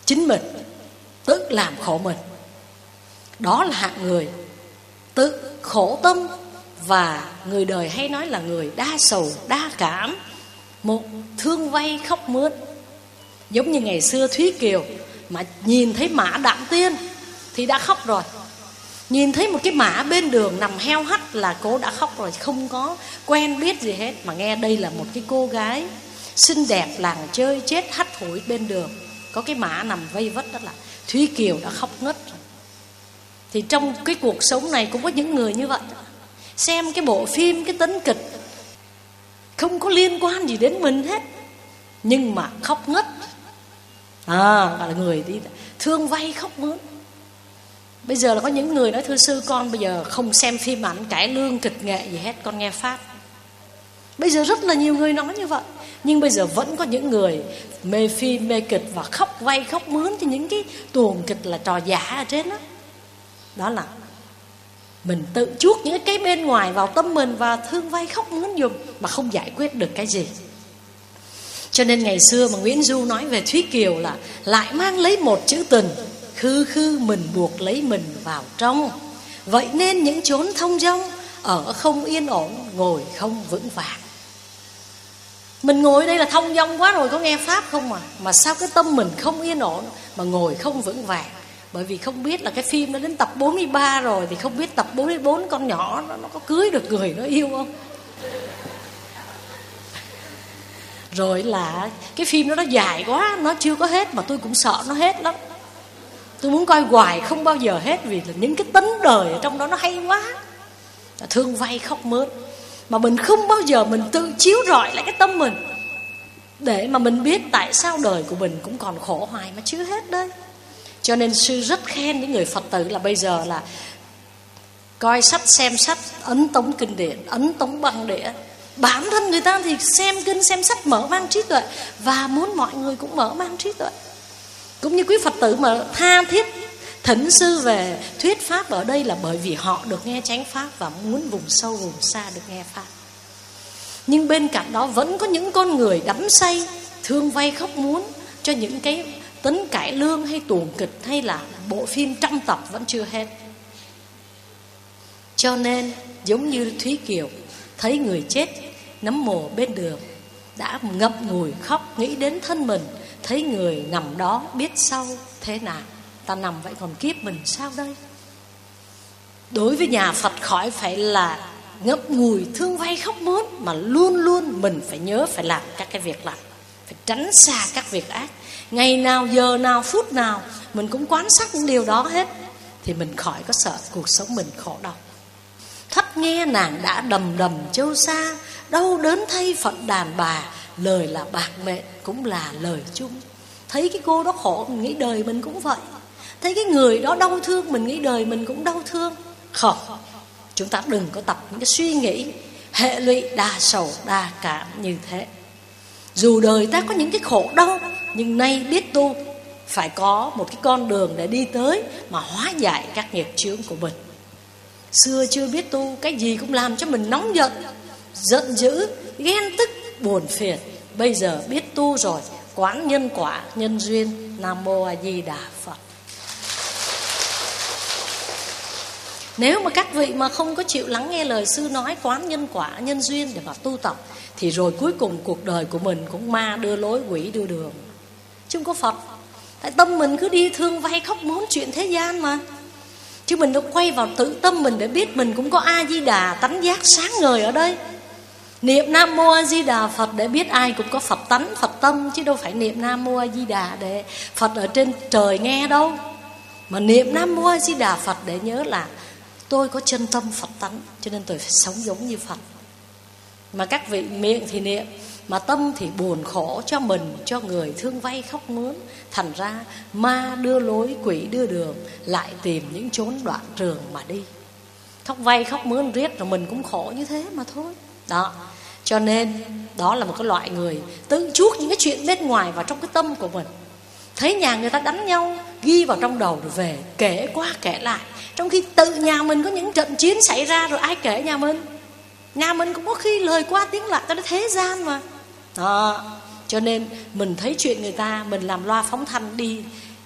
Speaker 1: chính mình, tự làm khổ mình. Đó là hạng người tự khổ tâm, và người đời hay nói là người đa sầu đa cảm, một thương vay khóc mướn. Giống như ngày xưa Thúy Kiều mà nhìn thấy mã Đạm Tiên thì đã khóc rồi. Nhìn thấy một cái mã bên đường nằm heo hắt là cô đã khóc rồi, không có quen biết gì hết. Mà nghe đây là một cái cô gái xinh đẹp làng chơi chết hắt hủi bên đường, có cái mã nằm vây vất, đó là Thúy Kiều đã khóc ngất rồi. Thì trong cái cuộc sống này cũng có những người như vậy. Xem cái bộ phim, cái tấn kịch không có liên quan gì đến mình hết, nhưng mà khóc ngất. À, gọi là người đi thương vay khóc mướn. Bây giờ là có những người nói: thưa sư, con bây giờ không xem phim ảnh cải lương kịch nghệ gì hết, con nghe Pháp. Bây giờ rất là nhiều người nói như vậy. Nhưng bây giờ vẫn có những người mê phim, mê kịch và khóc vay khóc mướn thì những cái tuồng kịch là trò giả ở trên đó. Đó là mình tự chuốc những cái bên ngoài vào tâm mình và thương vay khóc mướn dùng mà không giải quyết được cái gì. Cho nên ngày xưa mà Nguyễn Du nói về Thúy Kiều là lại mang lấy một chữ tình, khư khư mình buộc lấy mình vào trong. Vậy nên những chốn thông dong, ở không yên ổn, ngồi không vững vàng. Mình ngồi đây là thông dong quá rồi, có nghe Pháp không mà Mà sao cái tâm mình không yên ổn, mà ngồi không vững vàng? Bởi vì không biết là cái phim nó đến tập bốn mươi ba rồi, thì không biết tập bốn mươi bốn con nhỏ nó, nó có cưới được người nó yêu không. Rồi là cái phim đó nó dài quá, nó chưa có hết, mà tôi cũng sợ nó hết lắm. Tôi muốn coi hoài không bao giờ hết, vì là những cái tấn đời ở trong đó nó hay quá. Thương vay khóc mướn. Mà mình không bao giờ mình tự chiếu rọi lại cái tâm mình, để mà mình biết tại sao đời của mình cũng còn khổ hoài mà chưa hết đấy. Cho nên sư rất khen những người Phật tử là bây giờ là coi sách, xem sách, ấn tống kinh điển, ấn tống băng đĩa. Bản thân người ta thì xem kinh, xem sách mở mang trí tuệ, và muốn mọi người cũng mở mang trí tuệ. Cũng như quý Phật tử mà tha thiết thỉnh sư về thuyết pháp ở đây là bởi vì họ được nghe chánh pháp và muốn vùng sâu vùng xa được nghe pháp. Nhưng bên cạnh đó vẫn có những con người đắm say thương vay khóc muốn cho những cái tấn cải lương hay tuồng kịch hay là bộ phim trăm tập vẫn chưa hết. Cho nên giống như Thúy Kiều thấy người chết nấm mồ bên đường, đã ngậm ngùi khóc nghĩ đến thân mình, thấy người nằm đó biết sau thế nào. Ta nằm vậy còn kiếp mình sao đây? Đối với nhà Phật khỏi phải là ngậm ngùi thương vay khóc mướn, mà luôn luôn mình phải nhớ phải làm các cái việc lành, phải tránh xa các việc ác. Ngày nào, giờ nào, phút nào mình cũng quan sát những điều đó hết, thì mình khỏi có sợ cuộc sống mình khổ đau. Thất nghe nàng đã đầm đầm châu xa, đau đớn thay phận đàn bà, lời là bạc mệnh cũng là lời chung. Thấy cái cô đó khổ, mình nghĩ đời mình cũng vậy. Thấy cái người đó đau thương, mình nghĩ đời mình cũng đau thương. Không, chúng ta đừng có tập những cái suy nghĩ hệ lụy đa sầu đa cảm như thế. Dù đời ta có những cái khổ đau, nhưng nay biết tu, phải có một cái con đường để đi tới mà hóa giải các nghiệp chướng của mình. Xưa chưa biết tu, cái gì cũng làm cho mình nóng giận, giận dữ, ghen tức, buồn phiền. Bây giờ biết tu rồi, quán nhân quả, nhân duyên. Nam Mô A Di Đà Phật. Nếu mà các vị mà không có chịu lắng nghe lời sư nói quán nhân quả, nhân duyên để mà tu tập, thì rồi cuối cùng cuộc đời của mình cũng ma đưa lối, quỷ đưa đường, chứ không có Phật. Tại tâm mình cứ đi thương vay khóc mướn chuyện thế gian mà. Chứ mình đâu quay vào tự tâm mình để biết mình cũng có A Di Đà tánh giác sáng ngời ở đây. Niệm Nam Mô A Di Đà Phật để biết ai cũng có Phật tánh, Phật tâm, chứ đâu phải niệm Nam Mô A Di Đà để Phật ở trên trời nghe đâu. Mà niệm Nam Mô A Di Đà Phật để nhớ là tôi có chân tâm Phật tánh, cho nên tôi phải sống giống như Phật. Mà các vị miệng thì niệm, mà tâm thì buồn khổ cho mình, cho người, thương vay khóc mướn. Thành ra ma đưa lối, quỷ đưa đường, lại tìm những chốn đoạn trường mà đi. Khóc vay khóc mướn riết rồi mình cũng khổ như thế mà thôi. Đó, cho nên đó là một cái loại người tự chuốc những cái chuyện bên ngoài vào trong cái tâm của mình. Thấy nhà người ta đánh nhau, ghi vào trong đầu rồi về kể qua kể lại, trong khi tự nhà mình có những trận chiến xảy ra rồi ai kể nhà mình. Nhà mình cũng có khi lời qua tiếng lại, ta nói thế gian mà. Đó, cho nên mình thấy chuyện người ta, mình làm loa phóng thanh đi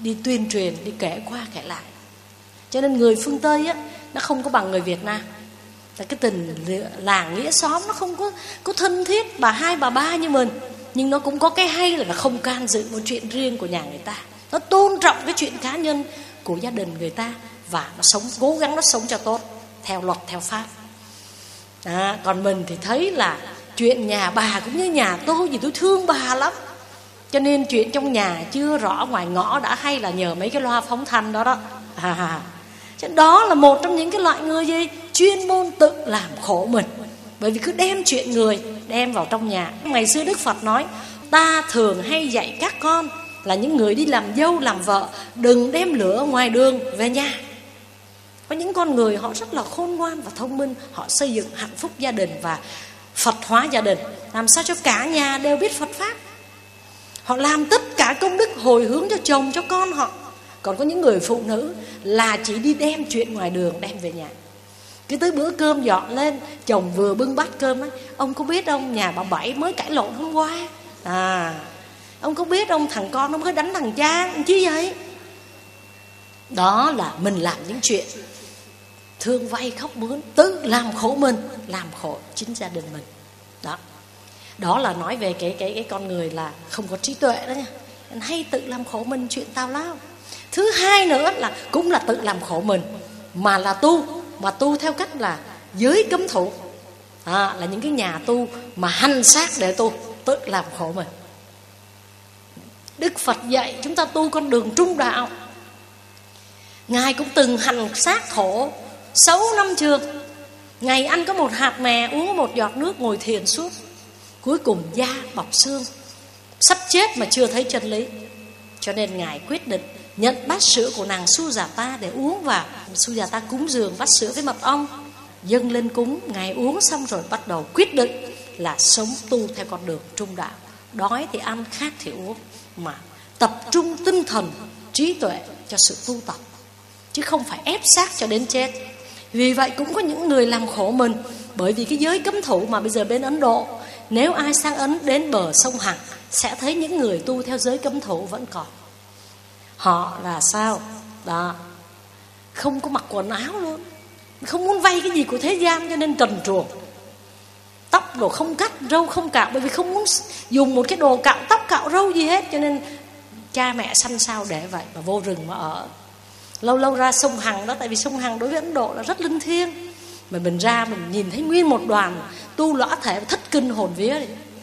Speaker 1: đi tuyên truyền, đi kể qua kể lại. Cho nên người phương Tây á, nó không có bằng người Việt Nam. Là cái tình làng nghĩa xóm nó không có, có thân thiết bà hai bà ba như mình. Nhưng nó cũng có cái hay là nó không can dự một chuyện riêng của nhà người ta. Nó tôn trọng cái chuyện cá nhân của gia đình người ta. Và nó sống, cố gắng nó sống cho tốt, theo luật, theo pháp. À, còn mình thì thấy là chuyện nhà bà cũng như nhà tôi, vì tôi thương bà lắm. Cho nên chuyện trong nhà chưa rõ ngoài ngõ đã hay là nhờ mấy cái loa phóng thanh đó đó. À, đó là một trong những cái loại người gì chuyên môn tự làm khổ mình. Bởi vì cứ đem chuyện người đem vào trong nhà. Ngày xưa Đức Phật nói, ta thường hay dạy các con là những người đi làm dâu làm vợ, đừng đem lửa ngoài đường về nhà. Có những con người họ rất là khôn ngoan và thông minh, họ xây dựng hạnh phúc gia đình và Phật hóa gia đình, làm sao cho cả nhà đều biết Phật pháp. Họ làm tất cả công đức hồi hướng cho chồng, cho con họ. Còn có những người phụ nữ là chỉ đi đem chuyện ngoài đường đem về nhà. Cứ tới bữa cơm dọn lên, chồng vừa bưng bát cơm ấy, ông có biết ông nhà bà Bảy mới cãi lộn hôm qua? À, ông có biết ông thằng con nó mới đánh thằng cha, chi vậy? Đó là mình làm những chuyện thương vay khóc mướn, tự làm khổ mình, làm khổ chính gia đình mình. Đó, đó là nói về cái cái cái con người là không có trí tuệ đó nha, hay tự làm khổ mình chuyện tào lao. Thứ hai nữa là cũng là tự làm khổ mình, mà là tu, mà tu theo cách là giới cấm thủ. À, là những cái nhà tu mà hành xác để tu, tự làm khổ mình. Đức Phật dạy chúng ta tu con đường trung đạo. Ngài cũng từng hành xác khổ sáu năm trường. Ngày ăn có một hạt mè, uống một giọt nước, ngồi thiền suốt. Cuối cùng da bọc xương, sắp chết mà chưa thấy chân lý. Cho nên Ngài quyết định nhận bát sữa của nàng Sujata để uống vào. Sujata cúng dường bát sữa với mật ong, dâng lên cúng. Ngài uống xong rồi bắt đầu quyết định là sống tu theo con đường trung đạo. Đói thì ăn, khát thì uống, mà tập trung tinh thần, trí tuệ cho sự tu tập, chứ không phải ép xác cho đến chết. Vì vậy cũng có những người làm khổ mình. Bởi vì cái giới cấm thủ mà bây giờ bên Ấn Độ, nếu ai sang Ấn đến bờ sông Hằng sẽ thấy những người tu theo giới cấm thủ vẫn còn. Họ là sao? Đó, không có mặc quần áo luôn, không muốn vay cái gì của thế gian, cho nên trần truồng. Tóc đồ không cắt, râu không cạo, bởi vì không muốn dùng một cái đồ cạo tóc cạo râu gì hết. Cho nên cha mẹ sanh sao để vậy, mà vô rừng mà ở. Lâu lâu ra sông Hằng đó, tại vì sông Hằng đối với Ấn Độ là rất linh thiêng. Mà mình ra mình nhìn thấy nguyên một đoàn tu lõa thể thất kinh hồn vía.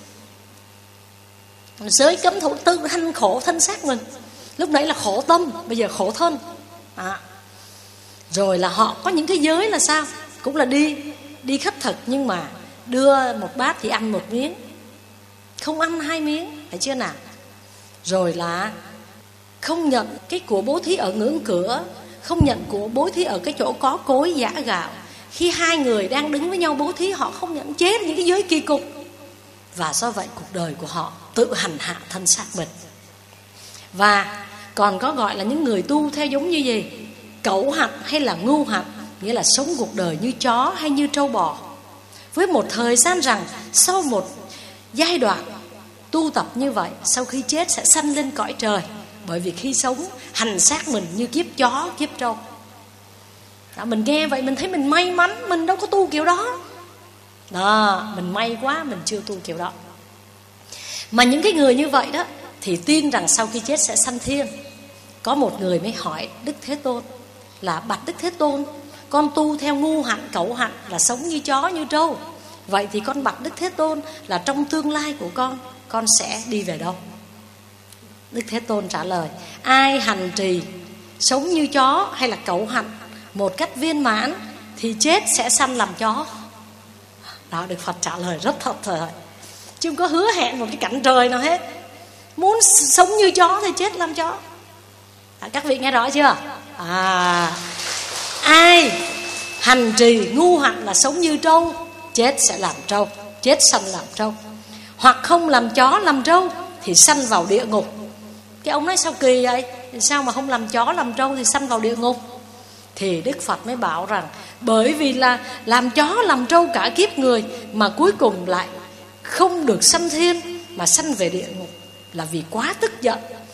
Speaker 1: Giới cấm thủ tự hành khổ thân xác mình. Lúc nãy là khổ tâm, bây giờ khổ thân. À, rồi là họ có những cái giới là sao? Cũng là đi đi khất thực, nhưng mà đưa một bát thì ăn một miếng, không ăn hai miếng, phải chưa nào? Rồi là không nhận cái của bố thí ở ngưỡng cửa, không nhận của bố thí ở cái chỗ có cối giã gạo. Khi hai người đang đứng với nhau bố thí, họ không nhận, chết những cái giới kỳ cục. Và do vậy cuộc đời của họ tự hành hạ thân xác mình. Và còn có gọi là những người tu theo giống như gì? Cẩu hạnh hay là ngu hạnh, nghĩa là sống cuộc đời như chó hay như trâu bò. Với một thời gian rằng sau một giai đoạn tu tập như vậy, sau khi chết sẽ sanh lên cõi trời. Bởi vì khi sống hành xác mình như kiếp chó, kiếp trâu. Đó, mình nghe vậy mình thấy mình may mắn, mình đâu có tu kiểu đó. Đó, mình may quá, mình chưa tu kiểu đó. Mà những cái người như vậy đó thì tin rằng sau khi chết sẽ sanh thiên. Có một người mới hỏi Đức Thế Tôn là: bạch Đức Thế Tôn, con tu theo ngu hạnh, cẩu hạnh là sống như chó như trâu. Vậy thì con bạch Đức Thế Tôn là trong tương lai của con, con sẽ đi về đâu? Đức Thế Tôn trả lời: ai hành trì sống như chó hay là cẩu hạnh một cách viên mãn thì chết sẽ sanh làm chó. Đó, Đức Phật trả lời rất thật thời, chứ không có hứa hẹn một cái cảnh trời nào hết. Muốn sống như chó thì chết làm chó. À, các vị nghe rõ chưa? À, ai hành trì ngu hạnh là sống như trâu, chết sẽ làm trâu, chết sanh làm trâu. Hoặc không làm chó làm trâu thì sanh vào địa ngục. Cái ông nói sao kỳ vậy? Sao mà không làm chó làm trâu thì sanh vào địa ngục? Thì Đức Phật mới bảo rằng bởi vì là làm chó làm trâu cả kiếp người mà cuối cùng lại không được sanh thiên mà sanh về địa ngục, là vì quá tức giận,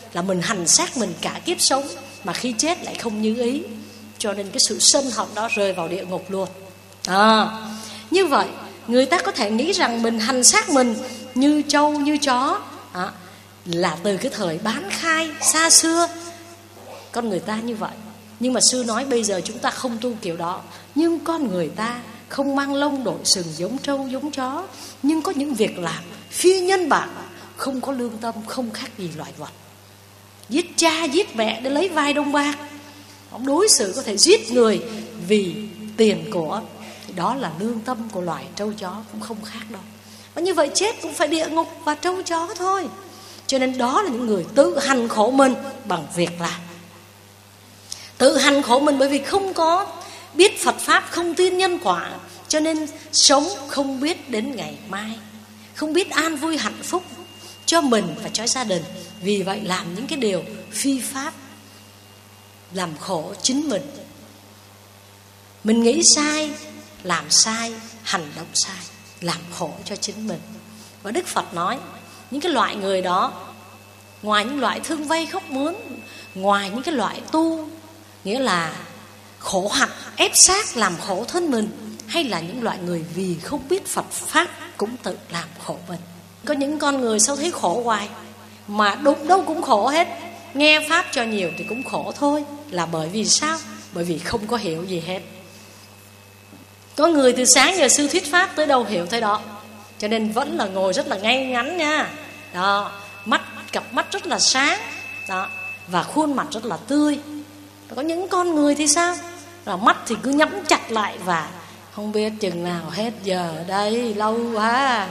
Speaker 1: là mình hành xác mình cả kiếp sống, mà khi chết lại không như ý, cho nên cái sự sân hận đó rơi vào địa ngục luôn. À, như vậy người ta có thể nghĩ rằng mình hành xác mình như trâu như chó, à, là từ cái thời bán khai xa xưa con người ta như vậy. Nhưng mà sư nói bây giờ chúng ta không tu kiểu đó. Nhưng con người ta không mang lông đội sừng giống trâu giống chó, nhưng có những việc làm phi nhân bản, không có lương tâm, không khác gì loài vật. Giết cha giết mẹ để lấy vài đồng bạc, ông đối xử có thể giết người vì tiền của, thì đó là lương tâm của loài trâu chó, cũng không khác đâu. Và như vậy chết cũng phải địa ngục và trâu chó thôi. Cho nên đó là những người tự hành khổ mình bằng việc làm. Tự hành khổ mình bởi vì không có biết Phật Pháp, không tin nhân quả, cho nên sống không biết đến ngày mai, không biết an vui hạnh phúc cho mình và cho gia đình. Vì vậy làm những cái điều phi pháp, làm khổ chính mình. Mình nghĩ sai, làm sai, hành động sai, làm khổ cho chính mình. Và Đức Phật nói những cái loại người đó, ngoài những loại thương vay khóc mướn, ngoài những cái loại tu nghĩa là khổ hạnh ép xác làm khổ thân mình, hay là những loại người vì không biết Phật Pháp cũng tự làm khổ mình. Có những con người sao thấy khổ hoài, mà đúng đâu cũng khổ hết. Nghe Pháp cho nhiều thì cũng khổ thôi. Là bởi vì sao? Bởi vì không có hiểu gì hết. Có người từ sáng giờ sư thuyết Pháp tới đâu hiểu tới đó, cho nên vẫn là ngồi rất là ngay ngắn nha. Đó, mắt, cặp mắt rất là sáng đó, và khuôn mặt rất là tươi. Có những con người thì sao? Là mắt thì cứ nhắm chặt lại và không biết chừng nào hết giờ đây, lâu quá.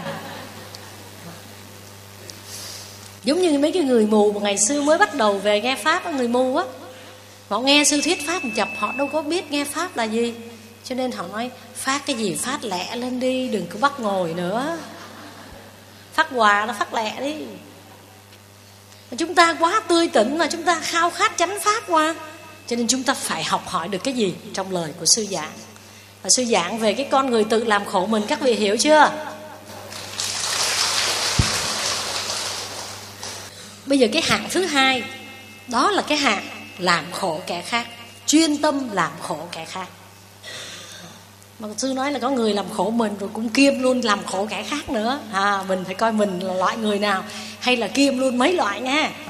Speaker 1: Giống như mấy cái người mù mà ngày xưa mới bắt đầu về nghe Pháp, người mù á, họ nghe sư thuyết Pháp một chập, họ đâu có biết nghe Pháp là gì. Cho nên họ nói phát cái gì phát lẹ lên đi, đừng có bắt ngồi nữa. Phát quà nó phát lẹ đi. Chúng ta quá tươi tỉnh mà chúng ta khao khát chánh Pháp qua, cho nên chúng ta phải học hỏi được cái gì trong lời của sư giảng. Và sư giảng về cái con người tự làm khổ mình, các vị hiểu chưa? Bây giờ cái hạng thứ hai, đó là cái hạng làm khổ kẻ khác, chuyên tâm làm khổ kẻ khác. Mà sư nói là có người làm khổ mình rồi cũng kiêm luôn làm khổ kẻ khác nữa. À, mình phải coi mình là loại người nào, hay là kiêm luôn mấy loại nha. Ừ.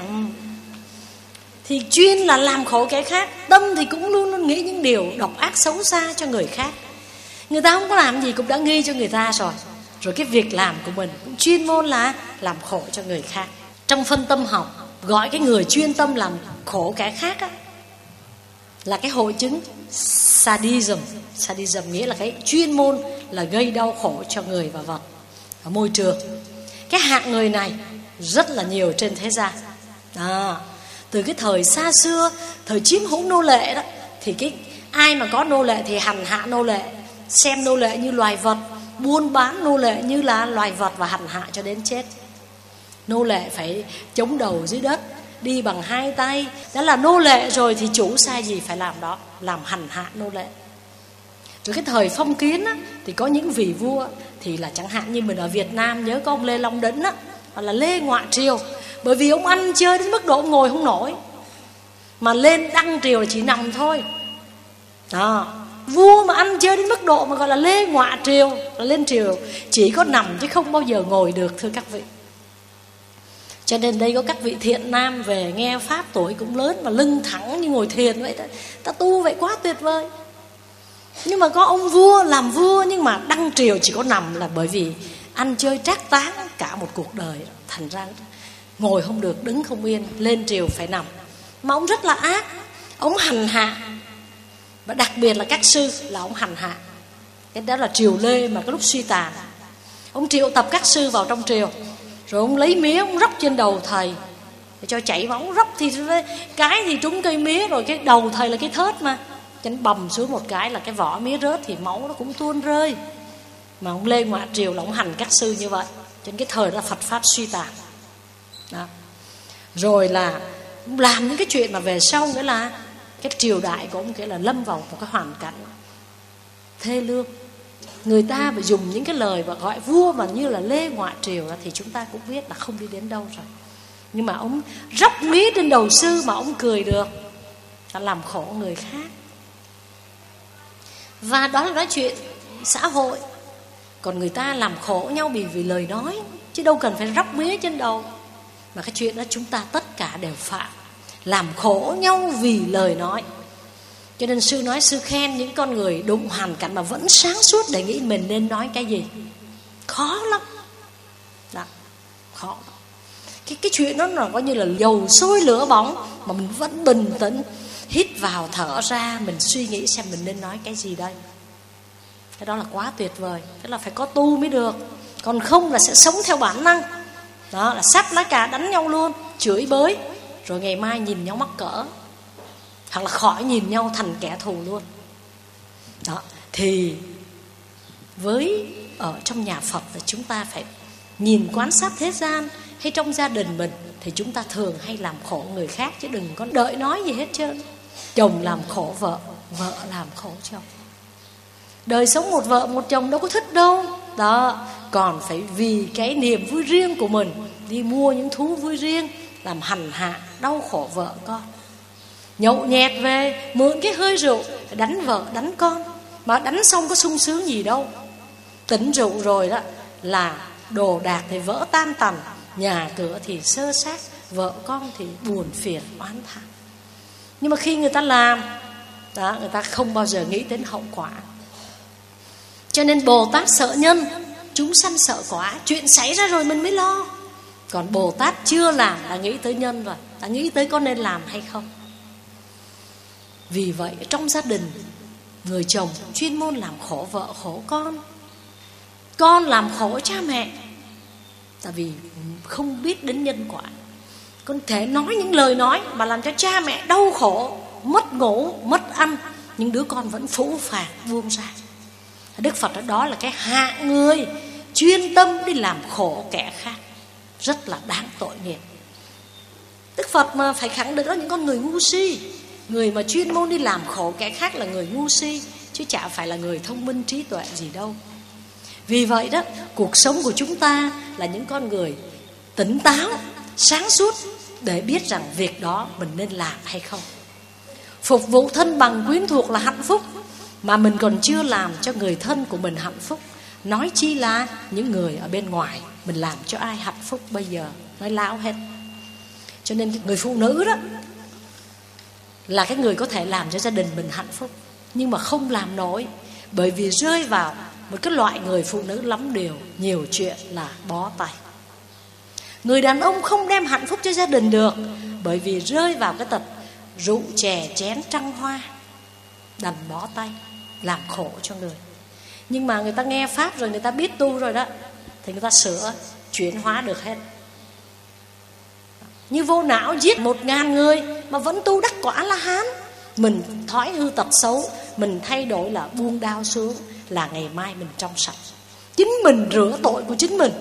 Speaker 1: Thì chuyên là làm khổ kẻ khác, tâm thì cũng luôn luôn nghĩ những điều độc ác xấu xa cho người khác. Người ta không có làm gì cũng đã nghi cho người ta rồi. Rồi cái việc làm của mình cũng chuyên môn là làm khổ cho người khác. Trong phân tâm học gọi cái người chuyên tâm làm khổ kẻ khác á, là cái hội chứng sadism. Sadism nghĩa là cái chuyên môn là gây đau khổ cho người và vật ở môi trường. Cái hạng người này rất là nhiều trên thế gian. À, từ cái thời xa xưa, thời chiếm hữu nô lệ đó, thì cái ai mà có nô lệ thì hành hạ nô lệ, xem nô lệ như loài vật, buôn bán nô lệ như là loài vật và hành hạ cho đến chết. Nô lệ phải chống đầu dưới đất, đi bằng hai tay. Đó là nô lệ rồi thì chủ sai gì phải làm đó, làm hành hạ nô lệ. Rồi cái thời phong kiến á, thì có những vị vua, thì là chẳng hạn như mình ở Việt Nam nhớ có ông Lê Long Đỉnh á, hoặc là Lê Ngoại Triều. Bởi vì ông ăn chơi đến mức độ ông ngồi không nổi, mà lên đăng triều là chỉ nằm thôi. Đó, vua mà ăn chơi đến mức độ mà gọi là Lê Ngoại Triều, là lên triều chỉ có nằm chứ không bao giờ ngồi được, thưa các vị. Cho nên đây có các vị thiện nam về nghe Pháp, tuổi cũng lớn mà lưng thẳng như ngồi thiền vậy đó. Ta tu vậy quá tuyệt vời. Nhưng mà có ông vua làm vua nhưng mà đăng triều chỉ có nằm, là bởi vì ăn chơi trác táng cả một cuộc đời, thành ra ngồi không được, đứng không yên, lên triều phải nằm. Mà ông rất là ác, ông hành hạ. Và đặc biệt là các sư là ông hành hạ. Cái đó là triều Lê mà cái lúc suy tàn, ông triệu tập các sư vào trong triều, rồi ông lấy mía ông róc trên đầu thầy để cho chảy máu. Ông róc thì cái thì trúng cây mía, rồi cái đầu thầy là cái thớt mà, cho nên bầm xuống một cái là cái vỏ mía rớt thì máu nó cũng tuôn rơi. Mà ông Lê Ngoại Triều là ông hành các sư như vậy. Cho nên cái thời đó Phật Pháp suy tàn đó. Rồi là làm những cái chuyện mà về sau, nghĩa là cái triều đại của ông nghĩa là lâm vào một cái hoàn cảnh thê lương. Người ta phải dùng những cái lời và gọi vua mà như là Lê Ngoại Triều đó, thì chúng ta cũng biết là không đi đến đâu rồi. Nhưng mà ông róc mía trên đầu sư mà ông cười được, ta làm khổ người khác. Và đó là nói chuyện xã hội. Còn người ta làm khổ nhau vì vì lời nói, chứ đâu cần phải róc mía trên đầu. Mà cái chuyện đó chúng ta tất cả đều phạm, làm khổ nhau vì lời nói. Cho nên sư nói, sư khen những con người đụng hoàn cảnh mà vẫn sáng suốt để nghĩ mình nên nói cái gì. Khó lắm. Đó, khó lắm. Cái, cái chuyện đó là coi như là dầu sôi lửa bỏng, mà mình vẫn bình tĩnh, hít vào thở ra, mình suy nghĩ xem mình nên nói cái gì đây. Cái đó là quá tuyệt vời. Tức là phải có tu mới được. Còn không là sẽ sống theo bản năng. Đó là sắp lá cà đánh nhau luôn, chửi bới, rồi ngày mai nhìn nhau mắc cỡ, hoặc là khỏi nhìn nhau thành kẻ thù luôn. Đó, thì với ở trong nhà Phật là chúng ta phải nhìn quan sát thế gian, hay trong gia đình mình thì chúng ta thường hay làm khổ người khác, chứ đừng có đợi nói gì hết trơn. Chồng làm khổ vợ, vợ làm khổ chồng. Đời sống một vợ một chồng đâu có thích đâu. Đó, còn phải vì cái niềm vui riêng của mình đi mua những thú vui riêng, làm hành hạ đau khổ vợ con. Nhậu nhẹt về mượn cái hơi rượu đánh vợ đánh con, mà đánh xong có sung sướng gì đâu. Tỉnh rượu rồi đó là đồ đạc thì vỡ tan tành, nhà cửa thì xơ xác, vợ con thì buồn phiền oán thán. Nhưng mà khi người ta làm đó, người ta không bao giờ nghĩ đến hậu quả. Cho nên Bồ Tát sợ nhân, chúng sanh sợ quả. Chuyện xảy ra rồi mình mới lo. Còn Bồ Tát chưa làm đã nghĩ tới nhân rồi, đã nghĩ tới có nên làm hay không. Vì vậy trong gia đình, người chồng chuyên môn làm khổ vợ khổ con, con làm khổ cha mẹ, tại vì không biết đến nhân quả. Con thể nói những lời nói mà làm cho cha mẹ đau khổ, mất ngủ, mất ăn, nhưng đứa con vẫn phũ phàng buông ra. Đức Phật ở đó là cái hạng người chuyên tâm đi làm khổ kẻ khác, rất là đáng tội nghiệp. Đức Phật mà phải khẳng định đó những con người ngu si. Người mà chuyên môn đi làm khổ kẻ khác là người ngu si, chứ chả phải là người thông minh trí tuệ gì đâu. Vì vậy đó, cuộc sống của chúng ta là những con người tỉnh táo, sáng suốt để biết rằng việc đó mình nên làm hay không. Phục vụ thân bằng quyến thuộc là hạnh phúc, mà mình còn chưa làm cho người thân của mình hạnh phúc, nói chi là những người ở bên ngoài. Mình làm cho ai hạnh phúc bây giờ, nói láo hết. Cho nên người phụ nữ đó là cái người có thể làm cho gia đình mình hạnh phúc, nhưng mà không làm nổi, bởi vì rơi vào một cái loại người phụ nữ lắm điều, nhiều chuyện là bó tay. Người đàn ông không đem hạnh phúc cho gia đình được, bởi vì rơi vào cái tật rượu chè chén trăng hoa, đành bó tay, làm khổ cho người. Nhưng mà người ta nghe Pháp rồi, người ta biết tu rồi đó, thì người ta sửa, chuyển hóa được hết. Như Vô Não giết một ngàn người mà vẫn tu đắc quả La Hán. Mình thói hư tật xấu, mình thay đổi là buông đao xuống, là ngày mai mình trong sạch. Chính mình rửa tội của chính mình,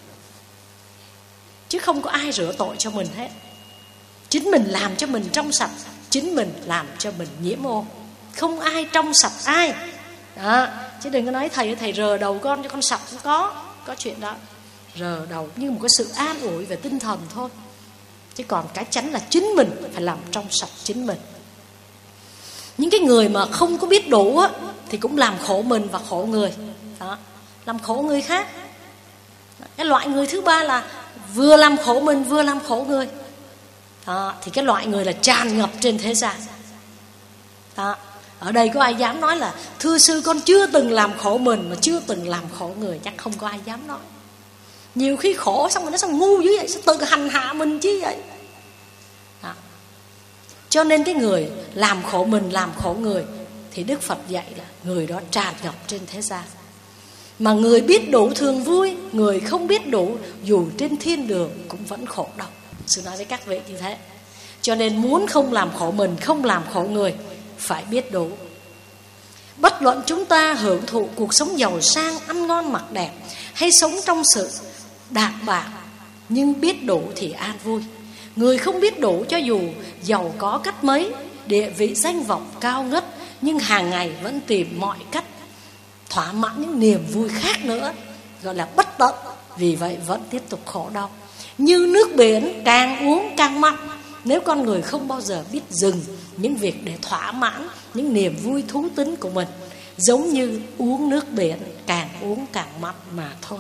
Speaker 1: chứ không có ai rửa tội cho mình hết. Chính mình làm cho mình trong sạch, chính mình làm cho mình nhiễm ô. Không ai trong sạch ai đó. Chứ đừng có nói thầy thầy rờ đầu con cho con sạch. Không có Có chuyện đó. Rờ đầu như một cái sự an ủi về tinh thần thôi, chứ còn cái chánh là chính mình phải làm trong sạch chính mình. Những cái người mà không có biết đủ á, thì cũng làm khổ mình và khổ người đó, làm khổ người khác. Cái loại người thứ ba là vừa làm khổ mình vừa làm khổ người đó, thì cái loại người là tràn ngập trên thế gian đó. Ở đây có ai dám nói là thưa sư con chưa từng làm khổ mình mà chưa từng làm khổ người? Chắc không có ai dám nói. Nhiều khi khổ xong rồi nó sao ngu dữ vậy, sao tự hành hạ mình chứ vậy đó. Cho nên cái người làm khổ mình, làm khổ người, thì Đức Phật dạy là người đó tràn ngập trên thế gian. Mà người biết đủ thường vui, người không biết đủ dù trên thiên đường cũng vẫn khổ đau. Sư nói với các vị như thế. Cho nên muốn không làm khổ mình, không làm khổ người, phải biết đủ. Bất luận chúng ta hưởng thụ cuộc sống giàu sang, ăn ngon mặc đẹp, hay sống trong sự đạm bạc, nhưng biết đủ thì an vui. Người không biết đủ cho dù giàu có cách mấy, địa vị danh vọng cao ngất, nhưng hàng ngày vẫn tìm mọi cách thỏa mãn những niềm vui khác nữa, gọi là bất tận. Vì vậy vẫn tiếp tục khổ đau. Như nước biển càng uống càng mặn. Nếu con người không bao giờ biết dừng những việc để thỏa mãn những niềm vui thú tính của mình, giống như uống nước biển càng uống càng mặn mà thôi.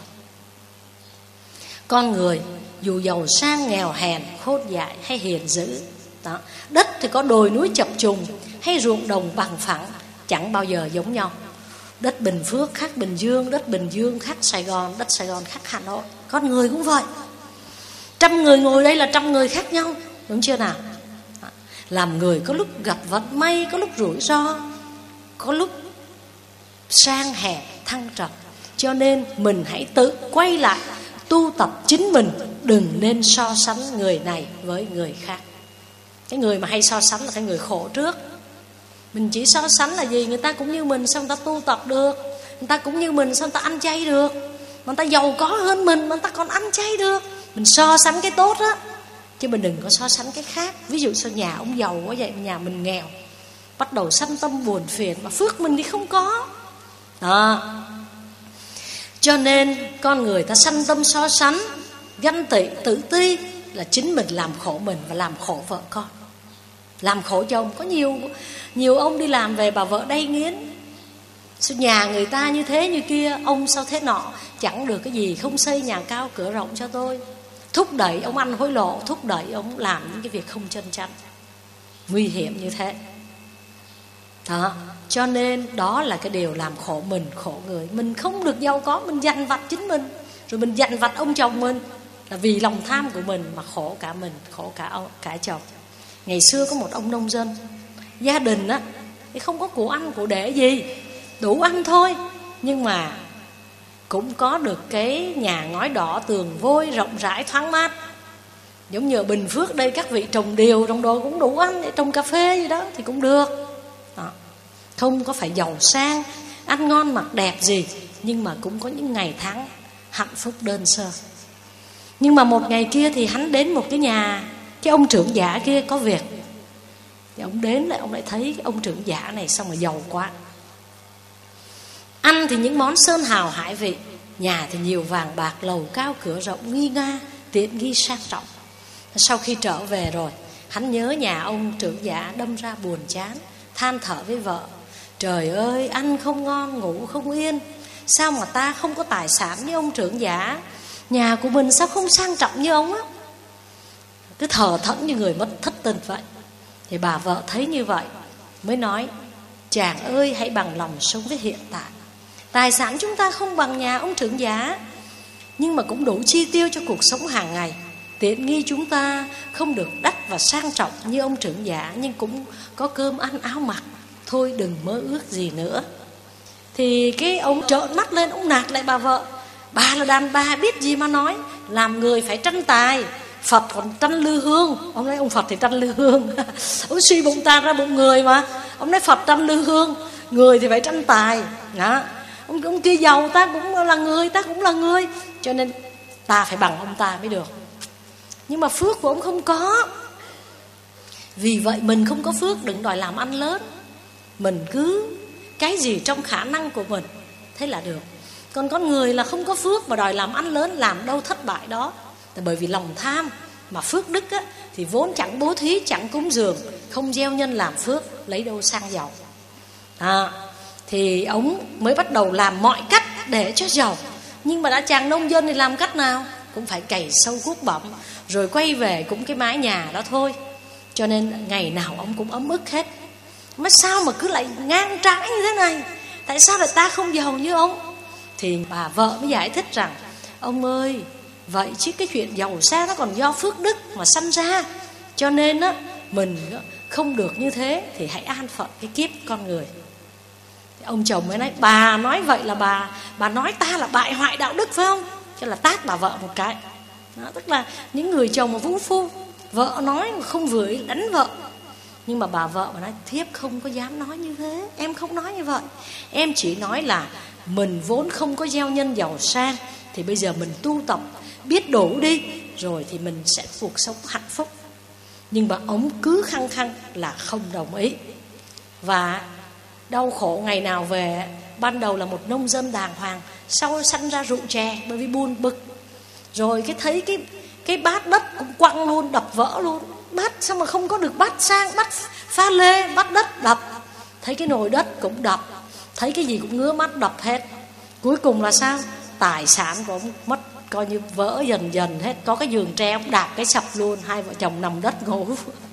Speaker 1: Con người dù giàu sang nghèo hèn, khôn dại hay hiền dữ đó, đất thì có đồi núi chập trùng hay ruộng đồng bằng phẳng, chẳng bao giờ giống nhau. Đất Bình Phước khác Bình Dương, đất Bình Dương khác Sài Gòn, đất Sài Gòn khác Hà Nội. Con người cũng vậy. Trăm người ngồi đây là trăm người khác nhau, đúng chưa nào? Làm người có lúc gặp vận may, có lúc rủi ro, có lúc sang hèn thăng trầm. Cho nên mình hãy tự quay lại tu tập chính mình, đừng nên so sánh người này với người khác. Cái người mà hay so sánh là cái người khổ trước. Mình chỉ so sánh là gì? Người ta cũng như mình, sao người ta tu tập được? Người ta cũng như mình, sao người ta ăn chay được? Người ta giàu có hơn mình mà người ta còn ăn chay được. Mình so sánh cái tốt á, chứ mình đừng có so sánh cái khác. Ví dụ sao nhà ông giàu quá vậy, nhà mình nghèo, bắt đầu sanh tâm buồn phiền, mà phước mình thì không có đó. Cho nên con người ta sanh tâm so sánh, ganh tị, tự ti, là chính mình làm khổ mình và làm khổ vợ con, làm khổ chồng. Có nhiều nhiều ông đi làm về bà vợ đay nghiến, sao nhà người ta như thế như kia, ông sao thế nọ, chẳng được cái gì, không xây nhà cao cửa rộng cho tôi. Thúc đẩy ông ăn hối lộ, thúc đẩy ông làm những cái việc không chân chánh, nguy hiểm như thế đó. Cho nên đó là cái điều làm khổ mình, khổ người. Mình không được giàu có, mình dằn vặt chính mình, rồi mình dằn vặt ông chồng mình, là vì lòng tham của mình mà khổ cả mình, khổ cả ông, cả chồng. Ngày xưa có một ông nông dân, gia đình á thì không có của ăn của để gì, đủ ăn thôi, nhưng mà cũng có được cái nhà ngói đỏ, tường vôi, rộng rãi thoáng mát. Giống như ở Bình Phước đây, các vị trồng điều, trồng đồ cũng đủ ăn, để trồng cà phê gì đó thì cũng được đó. Không có phải giàu sang, ăn ngon mặc đẹp gì, nhưng mà cũng có những ngày tháng hạnh phúc đơn sơ. Nhưng mà một ngày kia thì hắn đến một cái nhà, cái ông trưởng giả kia có việc. Thì ông đến lại, ông lại thấy cái ông trưởng giả này xong rồi giàu quá. Ăn thì những món sơn hào hải vị, nhà thì nhiều vàng bạc, lầu cao cửa rộng, nghi nga, tiện nghi sang trọng. Sau khi trở về rồi, hắn nhớ nhà ông trưởng giả, đâm ra buồn chán, than thở với vợ: trời ơi, ăn không ngon, ngủ không yên, sao mà ta không có tài sản như ông trưởng giả, nhà của mình sao không sang trọng như ông á. Cứ thờ thẫn như người mất thất tình vậy. Thì bà vợ thấy như vậy mới nói: chàng ơi, hãy bằng lòng sống với hiện tại. Tài sản chúng ta không bằng nhà ông trưởng giả, nhưng mà cũng đủ chi tiêu cho cuộc sống hàng ngày. Tiện nghi chúng ta không được đắt và sang trọng như ông trưởng giả, nhưng cũng có cơm ăn áo mặc. Thôi đừng mơ ước gì nữa. Thì cái ông trợn mắt lên, ông nạt lại bà vợ: bà là đàn bà biết gì mà nói, làm người phải tranh tài, Phật còn tranh lư hương. Ông nói ông Phật thì tranh lư hương ông suy bụng ta ra bụng người mà. Ông nói Phật tranh lư hương, người thì phải tranh tài đó. Ông, ông kia giàu, ta cũng là người, ta cũng là người, cho nên ta phải bằng ông ta mới được. Nhưng mà phước của ông không có. Vì vậy mình không có phước, đừng đòi làm ăn lớn. Mình cứ cái gì trong khả năng của mình, thế là được. Còn con người là không có phước mà đòi làm ăn lớn, làm đâu thất bại đó. Tại bởi vì lòng tham. Mà phước đức á, thì vốn chẳng bố thí, chẳng cúng dường, không gieo nhân làm phước, lấy đâu sang giàu à. Thì ông mới bắt đầu làm mọi cách để cho giàu. Nhưng mà đã chàng nông dân thì làm cách nào? Cũng phải cày sâu cuốc bẩm, rồi quay về cũng cái mái nhà đó thôi. Cho nên ngày nào ông cũng ấm ức hết. Mà sao mà cứ lại ngang trái như thế này? Tại sao lại ta không giàu như ông? Thì bà vợ mới giải thích rằng: ông ơi, vậy chứ cái chuyện giàu sang nó còn do phước đức mà sanh ra. Cho nên á, mình không được như thế thì hãy an phận cái kiếp con người. Thì ông chồng mới nói: bà nói vậy là bà Bà nói ta là bại hoại đạo đức phải không? Cho là tát bà vợ một cái đó. Tức là những người chồng mà vũ phu, vợ nói mà không vừa ý đánh vợ. Nhưng mà bà vợ mà nói: thiếp không có dám nói như thế, em không nói như vậy. Em chỉ nói là mình vốn không có gieo nhân giàu sang, thì bây giờ mình tu tập biết đủ đi, rồi thì mình sẽ cuộc sống hạnh phúc. Nhưng mà ông cứ khăng khăng là không đồng ý. Và đau khổ ngày nào về. Ban đầu là một nông dân đàng hoàng, sau sanh ra rượu chè bởi vì buồn bực. Rồi cái thấy cái cái bát đất cũng quăng luôn, đập vỡ luôn. Bát sao mà không có được bát sang, bát pha lê, bát đất đập. Thấy cái nồi đất cũng đập, thấy cái gì cũng ngứa mắt đập hết. Cuối cùng là sao? Tài sản của ông mất, coi như vỡ dần dần hết. Có cái giường tre ông đạp cái sập luôn, hai vợ chồng nằm đất ngủ.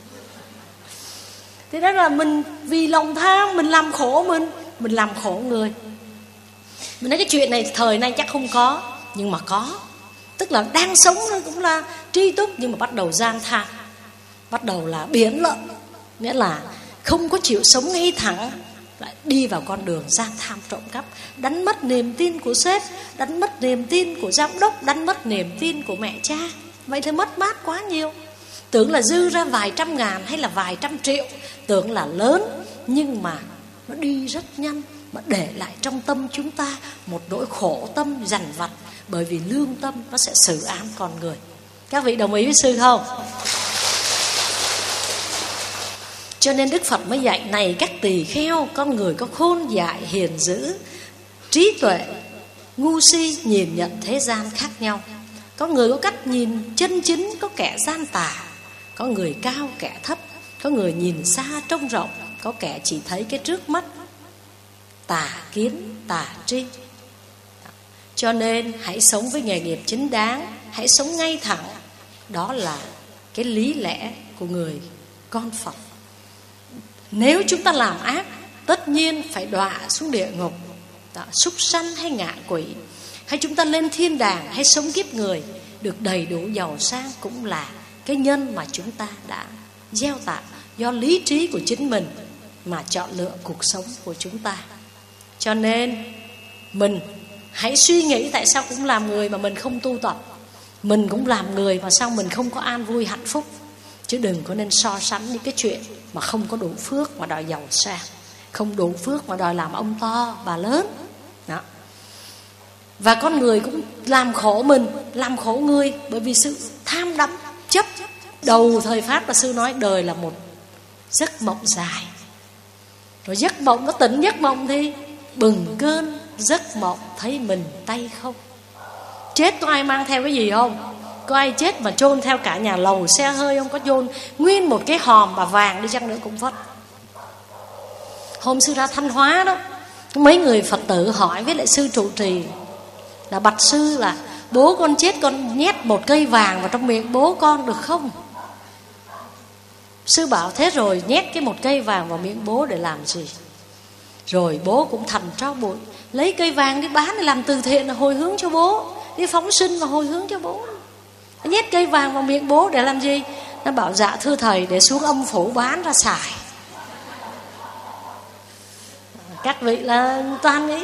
Speaker 1: Thế đó là mình vì lòng tham mình làm khổ mình, mình làm khổ người. Mình nói cái chuyện này thời nay chắc không có, nhưng mà có. Tức là đang sống nó cũng là tri túc, nhưng mà bắt đầu gian tham, bắt đầu là biến lợn, nghĩa là không có chịu sống ngay thẳng, lại đi vào con đường gian tham trộm cắp, đánh mất niềm tin của sếp, đánh mất niềm tin của giám đốc, đánh mất niềm tin của mẹ cha. Vậy thì mất mát quá nhiều. Tưởng là dư ra vài trăm ngàn hay là vài trăm triệu, tưởng là lớn, nhưng mà nó đi rất nhanh, mà để lại trong tâm chúng ta một nỗi khổ tâm dằn vặt, bởi vì lương tâm nó sẽ xử án con người. Các vị đồng ý với sư không? Cho nên Đức Phật mới dạy: này các tỳ kheo, con người có khôn dại hiền dữ, trí tuệ, ngu si nhìn nhận thế gian khác nhau. Có người có cách nhìn chân chính, có kẻ gian tà, có người cao kẻ thấp, có người nhìn xa trông rộng, có kẻ chỉ thấy cái trước mắt. Tà kiến tà tri. Cho nên hãy sống với nghề nghiệp chính đáng, hãy sống ngay thẳng. Đó là cái lý lẽ của người con Phật. Nếu chúng ta làm ác, tất nhiên phải đọa xuống địa ngục, súc sanh hay ngạ quỷ. Hay chúng ta lên thiên đàng, hay sống kiếp người được đầy đủ giàu sang, cũng là cái nhân mà chúng ta đã gieo tạo do lý trí của chính mình mà chọn lựa cuộc sống của chúng ta. Cho nên mình hãy suy nghĩ tại sao cũng làm người mà mình không tu tập, mình cũng làm người mà sao mình không có an vui hạnh phúc. Chứ đừng có nên so sánh những cái chuyện mà không có đủ phước mà đòi giàu sang, không đủ phước mà đòi làm ông to bà lớn. Đó. Và con người cũng làm khổ mình, làm khổ người, bởi vì sự tham đắm chấp. Đầu thời Pháp là sư nói đời là một giấc mộng dài, rồi giấc mộng nó tỉnh giấc mộng thì bừng cơn giấc mộng thấy mình tay không. Chết có ai mang theo cái gì không? Có ai chết mà chôn theo cả nhà lầu xe hơi không? Có chôn nguyên một cái hòm bà vàng đi chăng nữa cũng vất. Hôm sư ra Thanh Hóa đó, mấy người Phật tử hỏi với lại sư trụ trì là: bạch sư, là bố con chết con nhét một cây vàng vào trong miệng bố con được không? Sư bảo: thế rồi nhét cái một cây vàng vào miệng bố để làm gì? Rồi bố cũng thành tro bụi, lấy cây vàng đi bán để làm từ thiện, là hồi hướng cho bố, đi phóng sinh và hồi hướng cho bố. Nhét cây vàng vào miệng bố để làm gì? Nó bảo: dạ thưa thầy, để xuống âm phủ bán ra xài. Các vị là toàn nghĩ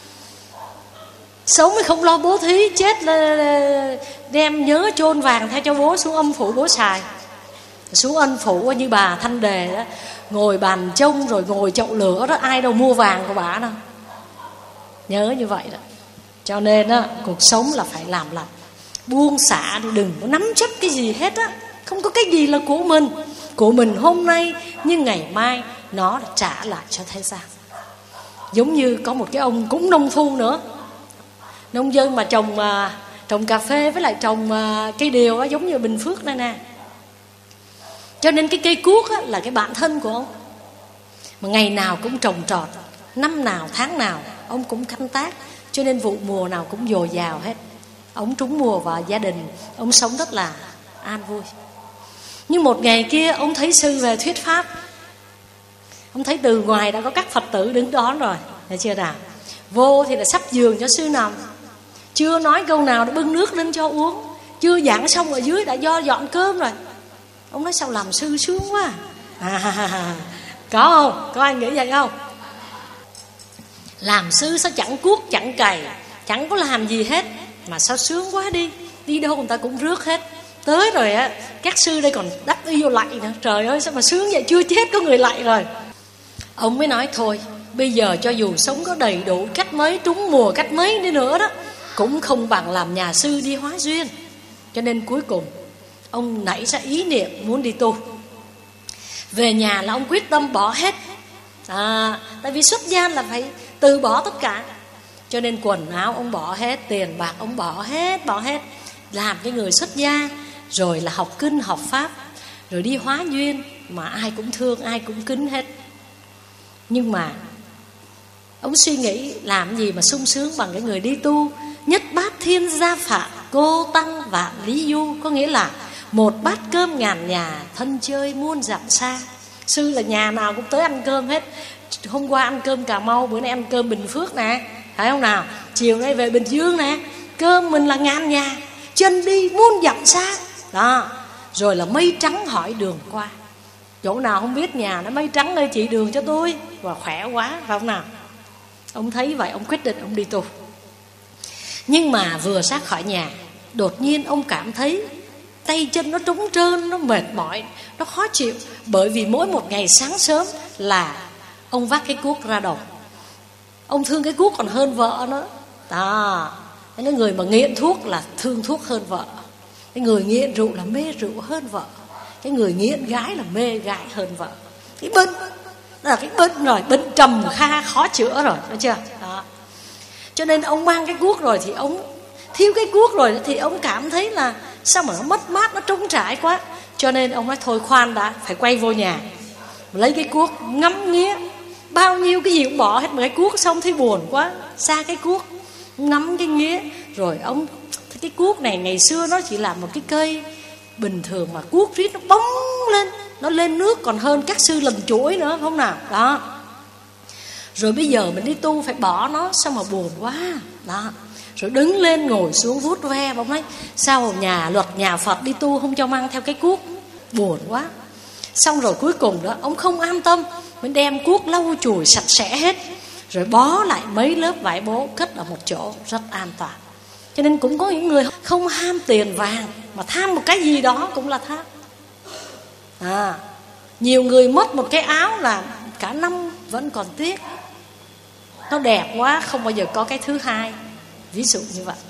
Speaker 1: sống mới không lo bố thí, chết là đem nhớ chôn vàng theo cho bố xuống âm phủ bố xài. Xuống âm phủ như bà Thanh Đề đó, ngồi bàn trông rồi ngồi chậu lửa đó, ai đâu mua vàng của bà đâu. Nhớ như vậy đó. Cho nên đó, cuộc sống là phải làm lành, buông xả đi, đừng có nắm chấp cái gì hết á. Không có cái gì là của mình. Của mình hôm nay, nhưng ngày mai nó trả lại cho thế gian. Giống như có một cái ông cũng nông phu nữa, nông dân mà trồng à, trồng cà phê với lại trồng à, cây điều á, giống như Bình Phước đây nè. Cho nên cái cây cuốc á, là cái bạn thân của ông, mà ngày nào cũng trồng trọt, năm nào tháng nào ông cũng canh tác, cho nên vụ mùa nào cũng dồi dào hết. Ông trúng mùa và gia đình ông sống rất là an vui. Nhưng một ngày kia ông thấy sư về thuyết pháp, ông thấy từ ngoài đã có các Phật tử đứng đón rồi, thấy chưa nào? Vô thì là sắp giường cho sư nằm, chưa nói câu nào đã bưng nước lên cho uống, chưa giảng xong ở dưới đã do dọn cơm rồi. Ông nói: sao làm sư sướng quá à, có không? Có ai nghĩ vậy không? Làm sư sao chẳng cuốc chẳng cày, chẳng có làm gì hết, mà sao sướng quá đi. Đi đâu người ta cũng rước hết. Tới rồi á, các sư đây còn đắp y vô lạy nữa. Trời ơi sao mà sướng vậy, chưa chết có người lạy rồi. Ông mới nói thôi, bây giờ cho dù sống có đầy đủ cách mấy, trúng mùa cách mấy đi nữa đó, cũng không bằng làm nhà sư đi hóa duyên. Cho nên cuối cùng ông nảy ra ý niệm muốn đi tu. Về nhà là ông quyết tâm bỏ hết à, tại vì xuất gia là phải từ bỏ tất cả. Cho nên quần áo ông bỏ hết, tiền bạc ông bỏ hết, bỏ hết. Làm cái người xuất gia rồi là học kinh học pháp, rồi đi hóa duyên mà ai cũng thương, ai cũng kính hết. Nhưng mà ông suy nghĩ làm gì mà sung sướng bằng cái người đi tu nhất bát thiên gia phạn, cô tăng vạn lý du. Có nghĩa là một bát cơm ngàn nhà, thân chơi muôn dặm xa. Sư là nhà nào cũng tới ăn cơm hết. Hôm qua ăn cơm Cà Mau, bữa nay ăn cơm Bình Phước nè, phải không nào? Chiều nay về Bình Dương nè. Cơm mình là ngàn nhà, chân đi muôn dặm xa. Đó. Rồi là mây trắng hỏi đường qua. Chỗ nào không biết nhà nó mây trắng ơi chỉ đường cho tôi. Và khỏe quá, phải không nào? Ông thấy vậy, ông quyết định ông đi tu. Nhưng mà vừa ra khỏi nhà, đột nhiên ông cảm thấy tay chân nó trống trơn, nó mệt mỏi, nó khó chịu. Bởi vì mỗi một ngày sáng sớm là ông vác cái cuốc ra đồng. Ông thương cái cuốc còn hơn vợ nữa. Đó. Cái người mà nghiện thuốc là thương thuốc hơn vợ. Cái người nghiện rượu là mê rượu hơn vợ. Cái người nghiện gái là mê gái hơn vợ. Cái bệnh đó là cái bệnh rồi, bệnh trầm kha khó chữa rồi, thấy chưa? Đó. Cho nên ông mang cái cuốc rồi thì ông thiếu cái cuốc rồi thì ông cảm thấy là sao mà nó mất mát, nó trống trải quá. Cho nên ông nói thôi khoan đã, phải quay vô nhà, lấy cái cuốc ngắm nghía, bao nhiêu cái gì cũng bỏ hết. Mà cái cuốc xong thấy buồn quá, xa cái cuốc, ngắm cái nghía. Rồi ông cái cuốc này ngày xưa nó chỉ là một cái cây bình thường mà cuốc riết nó bóng lên, nó lên nước còn hơn các sư lần chuỗi nữa, không nào? Đó. Rồi bây giờ mình đi tu phải bỏ nó, sao mà buồn quá. Đó. Rồi đứng lên ngồi xuống vuốt ve. Ông nói sao nhà luật nhà Phật đi tu không cho mang theo cái cuốc, buồn quá. Xong rồi cuối cùng đó ông không an tâm, mình đem cuốc lau chùi sạch sẽ hết, rồi bó lại mấy lớp vải bố cất ở một chỗ rất an toàn. Cho nên cũng có những người không ham tiền vàng, mà tham một cái gì đó cũng là tham. À, nhiều người mất một cái áo là cả năm vẫn còn tiếc. Nó đẹp quá, không bao giờ có cái thứ hai. Ví dụ như vậy.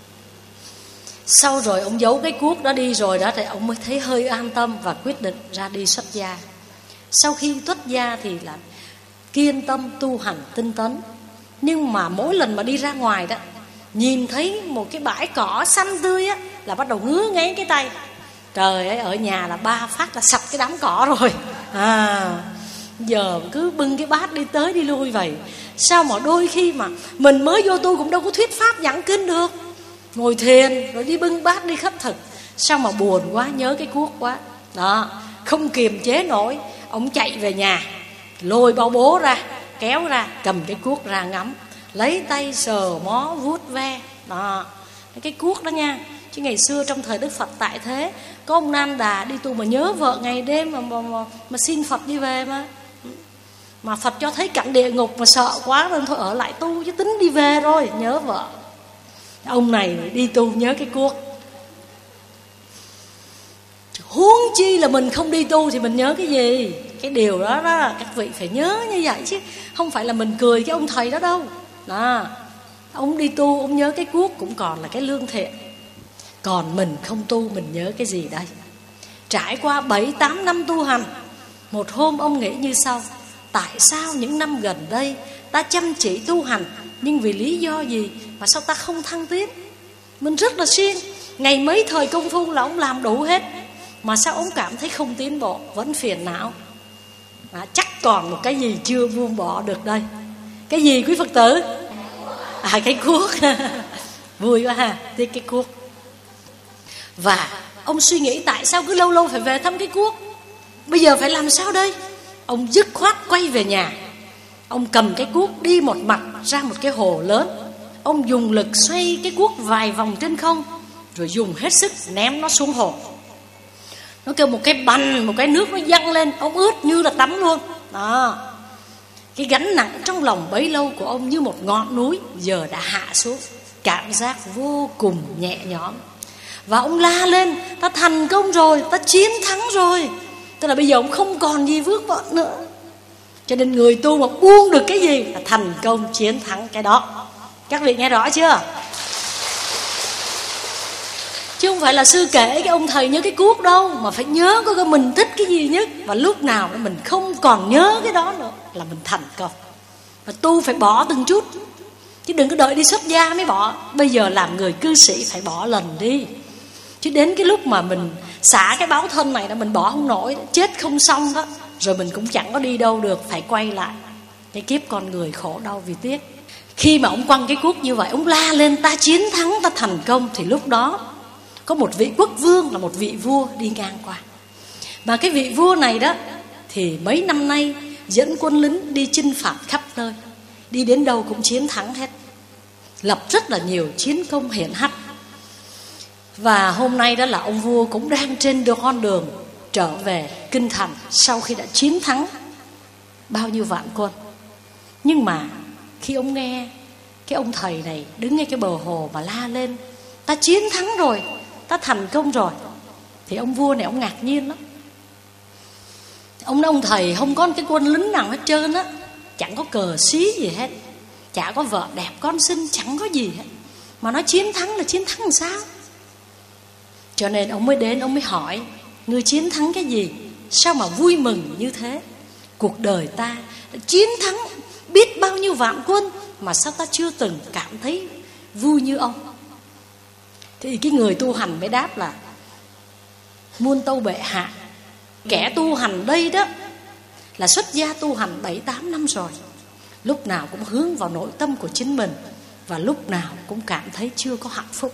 Speaker 1: Sau rồi ông giấu cái cuốc đó đi rồi đó, thì ông mới thấy hơi an tâm và quyết định ra đi xuất gia. Sau khi xuất gia thì là kiên tâm tu hành tinh tấn. Nhưng mà mỗi lần mà đi ra ngoài đó, nhìn thấy một cái bãi cỏ xanh tươi á, là bắt đầu ngứa ngáy cái tay. Trời ơi, ở nhà là ba phát là sạch cái đám cỏ rồi. À, giờ cứ bưng cái bát đi tới đi lui vậy. Sao mà đôi khi mà mình mới vô tu cũng đâu có thuyết pháp giảng kinh được, ngồi thiền rồi đi bưng bát đi khất thực. Sao mà buồn quá, nhớ cái cuốc quá. Đó, không kiềm chế nổi, ông chạy về nhà, lôi bao bố ra, kéo ra, cầm cái cuốc ra ngắm, lấy tay sờ mó vuốt ve. Đó, cái cuốc đó nha. Chứ ngày xưa trong thời Đức Phật tại thế, có ông Nan Đà đi tu mà nhớ vợ ngày đêm mà, mà, mà, mà xin Phật đi về mà. Mà Phật cho thấy cảnh địa ngục mà sợ quá nên thôi ở lại tu, chứ tính đi về rồi, nhớ vợ. Ông này đi tu nhớ cái cuốc. Huống chi là mình không đi tu thì mình nhớ cái gì. Cái điều đó đó các vị phải nhớ như vậy, chứ không phải là mình cười cái ông thầy đó đâu. Đó, ông đi tu ông nhớ cái cuốc cũng còn là cái lương thiện. Còn mình không tu mình nhớ cái gì đây? Trải qua bảy tám năm tu hành, một hôm ông nghĩ như sau: tại sao những năm gần đây ta chăm chỉ tu hành, nhưng vì lý do gì mà sao ta không thăng tiến? Mình rất là siêng, ngày mấy thời công phu là ông làm đủ hết, mà sao ông cảm thấy không tiến bộ, vẫn phiền não? À, chắc còn một cái gì chưa buông bỏ được đây. Cái gì quý Phật tử? À, cái cuốc. Vui quá ha, tiếc cái cuốc. Và ông suy nghĩ tại sao cứ lâu lâu phải về thăm cái cuốc, bây giờ phải làm sao đây? Ông dứt khoát quay về nhà. Ông cầm cái cuốc đi một mặt ra một cái hồ lớn. Ông dùng lực xoay cái cuốc vài vòng trên không, rồi dùng hết sức ném nó xuống hồ. Nó kêu một cái bành, một cái nước nó văng lên, ông ướt như là tắm luôn. Đó. Cái gánh nặng trong lòng bấy lâu của ông như một ngọn núi giờ đã hạ xuống, cảm giác vô cùng nhẹ nhõm. Và ông la lên: ta thành công rồi, ta chiến thắng rồi. Tức là bây giờ ông không còn gì vướng bận nữa. Cho nên người tu mà buông được cái gì là thành công chiến thắng cái đó. Các vị nghe rõ chưa? Chứ không phải là sư kể cái ông thầy nhớ cái cuốc đâu, mà phải nhớ có cái mình thích cái gì nhất. Và lúc nào mình không còn nhớ cái đó nữa là mình thành công. Và tu phải bỏ từng chút, chứ đừng có đợi đi xuất gia mới bỏ. Bây giờ làm người cư sĩ phải bỏ lần đi. Chứ đến cái lúc mà mình xả cái báo thân này đó, mình bỏ không nổi, chết không xong đó, rồi mình cũng chẳng có đi đâu được, phải quay lại. Cái kiếp con người khổ đau vì tiếc. Khi mà ông quăng cái cuốc như vậy, ông la lên ta chiến thắng, ta thành công, thì lúc đó có một vị quốc vương là một vị vua đi ngang qua. Mà cái vị vua này đó thì mấy năm nay dẫn quân lính đi chinh phạt khắp nơi, đi đến đâu cũng chiến thắng hết, lập rất là nhiều chiến công hiển hách. Và hôm nay đó là ông vua cũng đang trên con đường trở về kinh thành sau khi đã chiến thắng bao nhiêu vạn quân. Nhưng mà khi ông nghe cái ông thầy này đứng ngay cái bờ hồ mà la lên ta chiến thắng rồi, ta thành công rồi, thì ông vua này ông ngạc nhiên lắm. Ông nói ông thầy không có cái quân lính nào hết trơn á, chẳng có cờ xí gì hết, chả có vợ đẹp con xinh, chẳng có gì hết, mà nói chiến thắng là chiến thắng làm sao? Cho nên ông mới đến, ông mới hỏi: ngươi chiến thắng cái gì? Sao mà vui mừng như thế? Cuộc đời ta đã chiến thắng biết bao nhiêu vạn quân, mà sao ta chưa từng cảm thấy vui như ông? Thì cái người tu hành mới đáp là: muôn tâu bệ hạ, kẻ tu hành đây đó là xuất gia tu hành bảy tám năm rồi, lúc nào cũng hướng vào nội tâm của chính mình, và lúc nào cũng cảm thấy chưa có hạnh phúc.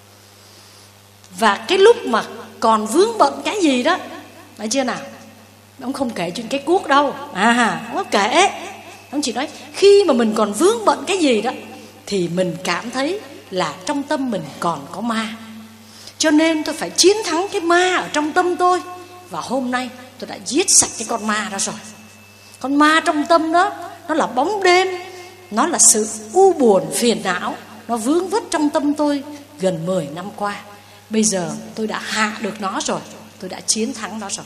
Speaker 1: Và cái lúc mà còn vướng bận cái gì đó, phải chưa nào? Ông không kể chuyện cái cuốc đâu, à, ông không kể. Ông chỉ nói khi mà mình còn vướng bận cái gì đó thì mình cảm thấy là trong tâm mình còn có ma. Cho nên tôi phải chiến thắng cái ma ở trong tâm tôi. Và hôm nay tôi đã giết sạch cái con ma đó rồi. Con ma trong tâm đó, nó là bóng đêm, nó là sự u buồn phiền não, nó vướng vất trong tâm tôi gần mười năm qua. Bây giờ tôi đã hạ được nó rồi, tôi đã chiến thắng nó rồi.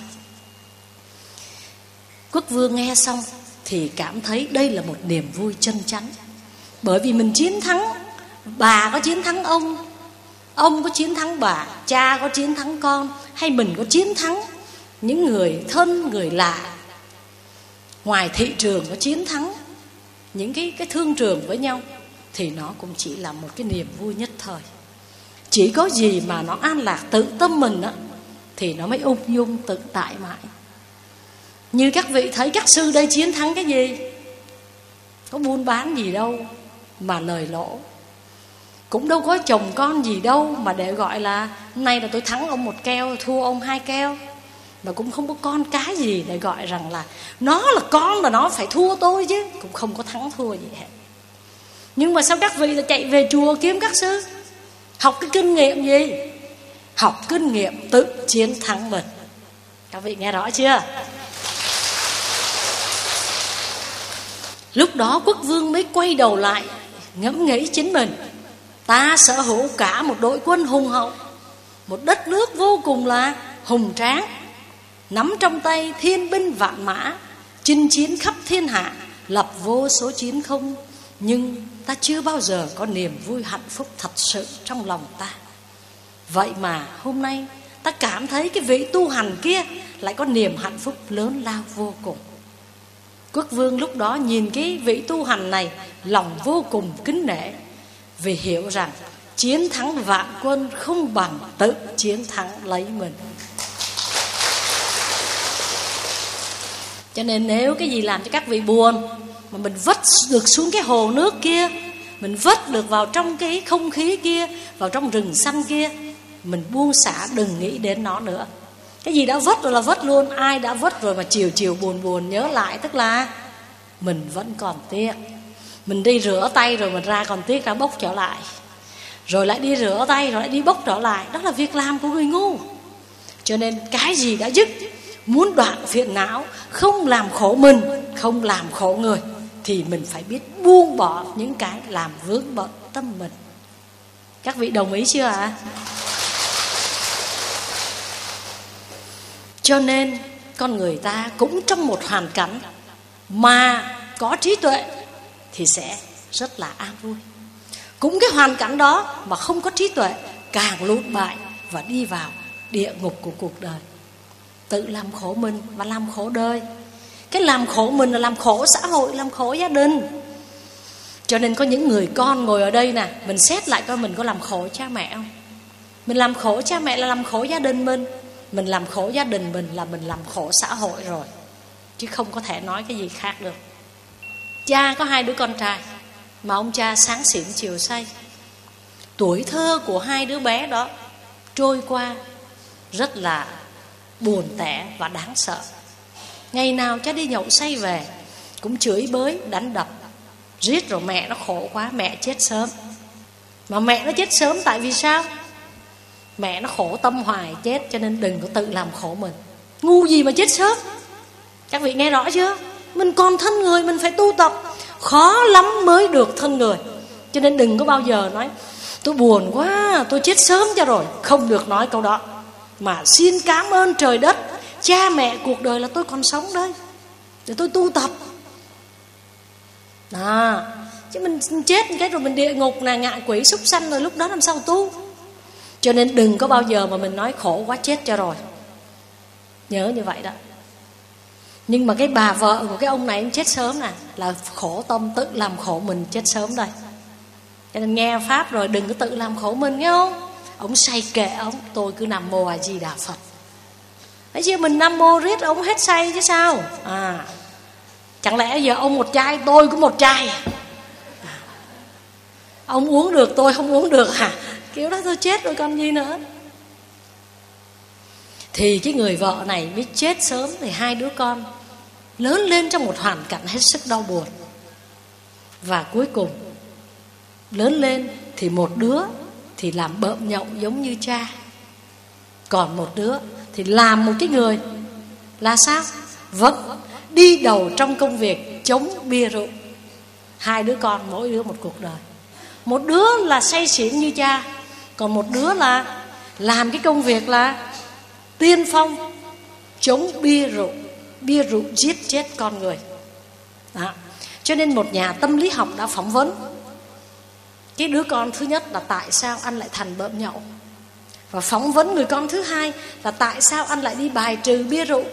Speaker 1: Quốc vương nghe xong thì cảm thấy đây là một niềm vui chân chánh. Bởi vì mình chiến thắng, bà có chiến thắng ông, ông có chiến thắng bà, cha có chiến thắng con, hay mình có chiến thắng những người thân, người lạ, ngoài thị trường có chiến thắng những cái, cái thương trường với nhau, thì nó cũng chỉ là một cái niềm vui nhất thời. Chỉ có gì mà nó an lạc tự tâm mình á, thì nó mới ung dung tự tại mãi. Như các vị thấy các sư đây chiến thắng cái gì? Có buôn bán gì đâu mà lời lỗ, cũng đâu có chồng con gì đâu mà để gọi là hôm nay là tôi thắng ông một keo, thua ông hai keo. Mà cũng không có con cái gì để gọi rằng là nó là con là nó phải thua tôi chứ. Cũng không có thắng thua gì hết. Nhưng mà sao các vị là chạy về chùa kiếm các sư? Học cái kinh nghiệm gì? Học kinh nghiệm tự chiến thắng mình. Các vị nghe rõ chưa? Lúc đó quốc vương mới quay đầu lại ngẫm nghĩ chính mình. Ta sở hữu cả một đội quân hùng hậu, một đất nước vô cùng là hùng tráng, nắm trong tay thiên binh vạn mã, chinh chiến khắp thiên hạ, lập vô số chiến công. Nhưng ta chưa bao giờ có niềm vui hạnh phúc thật sự trong lòng ta. Vậy mà hôm nay ta cảm thấy cái vị tu hành kia lại có niềm hạnh phúc lớn lao vô cùng. Quốc vương lúc đó nhìn cái vị tu hành này, lòng vô cùng kính nể, vì hiểu rằng chiến thắng vạn quân không bằng tự chiến thắng lấy mình. Cho nên nếu cái gì làm cho các vị buồn, mà mình vất được xuống cái hồ nước kia, mình vất được vào trong cái không khí kia, vào trong rừng xanh kia, mình buông xả, đừng nghĩ đến nó nữa. Cái gì đã vất rồi là vất luôn. Ai đã vất rồi mà chiều chiều buồn buồn nhớ lại, tức là mình vẫn còn tiếc. Mình đi rửa tay rồi mình ra còn tiếc, ra bốc trở lại, rồi lại đi rửa tay, rồi lại đi bốc trở lại. Đó là việc làm của người ngu. Cho nên cái gì đã dứt, muốn đoạn phiền não, không làm khổ mình, không làm khổ người, thì mình phải biết buông bỏ những cái làm vướng bận tâm mình. Các vị đồng ý chưa ạ? À? Cho nên con người ta cũng trong một hoàn cảnh mà có trí tuệ thì sẽ rất là an vui. Cũng cái hoàn cảnh đó mà không có trí tuệ, càng lụt bại và đi vào địa ngục của cuộc đời, tự làm khổ mình và làm khổ đời. Cái làm khổ mình là làm khổ xã hội, làm khổ gia đình. Cho nên có những người con ngồi ở đây nè, mình xét lại coi mình có làm khổ cha mẹ không? Mình làm khổ cha mẹ là làm khổ gia đình mình. Mình làm khổ gia đình mình là mình làm khổ xã hội rồi, chứ không có thể nói cái gì khác được. Cha có hai đứa con trai, mà ông cha sáng xỉn chiều say. Tuổi thơ của hai đứa bé đó trôi qua rất là buồn tẻ và đáng sợ. Ngày nào cha đi nhậu say về cũng chửi bới, đánh đập, riết rồi mẹ nó khổ quá, mẹ chết sớm. Mà mẹ nó chết sớm tại vì sao? Mẹ nó khổ tâm hoài chết, cho nên đừng có tự làm khổ mình. Ngu gì mà chết sớm. Các vị nghe rõ chưa? Mình còn thân người, mình phải tu tập. Khó lắm mới được thân người. Cho nên đừng có bao giờ nói tôi buồn quá, tôi chết sớm cho rồi. Không được nói câu đó. Mà xin cảm ơn trời đất, cha mẹ cuộc đời là tôi còn sống đây, để tôi tu tập. À, chứ mình chết cái rồi mình địa ngục là ngạ quỷ súc sanh, rồi lúc đó làm sao tu. Cho nên đừng có bao giờ mà mình nói khổ quá chết cho rồi. Nhớ như vậy đó. Nhưng mà cái bà vợ của cái ông này chết sớm nè, là khổ tâm tự làm khổ mình chết sớm đây. Cho nên nghe pháp rồi đừng có tự làm khổ mình, nghe không? Ông say kệ ông, tôi cứ Nam Mô A Di Đà Phật. Thấy chưa, mình Nam Mô riết ông hết say chứ sao. À, chẳng lẽ giờ ông một chai tôi cũng một chai à? Ông uống được tôi không uống được hả? Kiểu đó tôi chết rồi còn gì nữa. Thì cái người vợ này biết chết sớm, thì hai đứa con lớn lên trong một hoàn cảnh hết sức đau buồn. Và cuối cùng lớn lên thì một đứa thì làm bợm nhậu giống như cha, còn một đứa thì làm một cái người là sao? Vẫn đi đầu trong công việc chống bia rượu. Hai đứa con mỗi đứa một cuộc đời. Một đứa là say xỉn như cha, còn một đứa là làm cái công việc là tiên phong chống bia rượu. Bia rượu giết chết con người đó. Cho nên một nhà tâm lý học đã phỏng vấn cái đứa con thứ nhất là tại sao anh lại thành bợm nhậu, và phỏng vấn người con thứ hai là tại sao anh lại đi bài trừ bia rượu.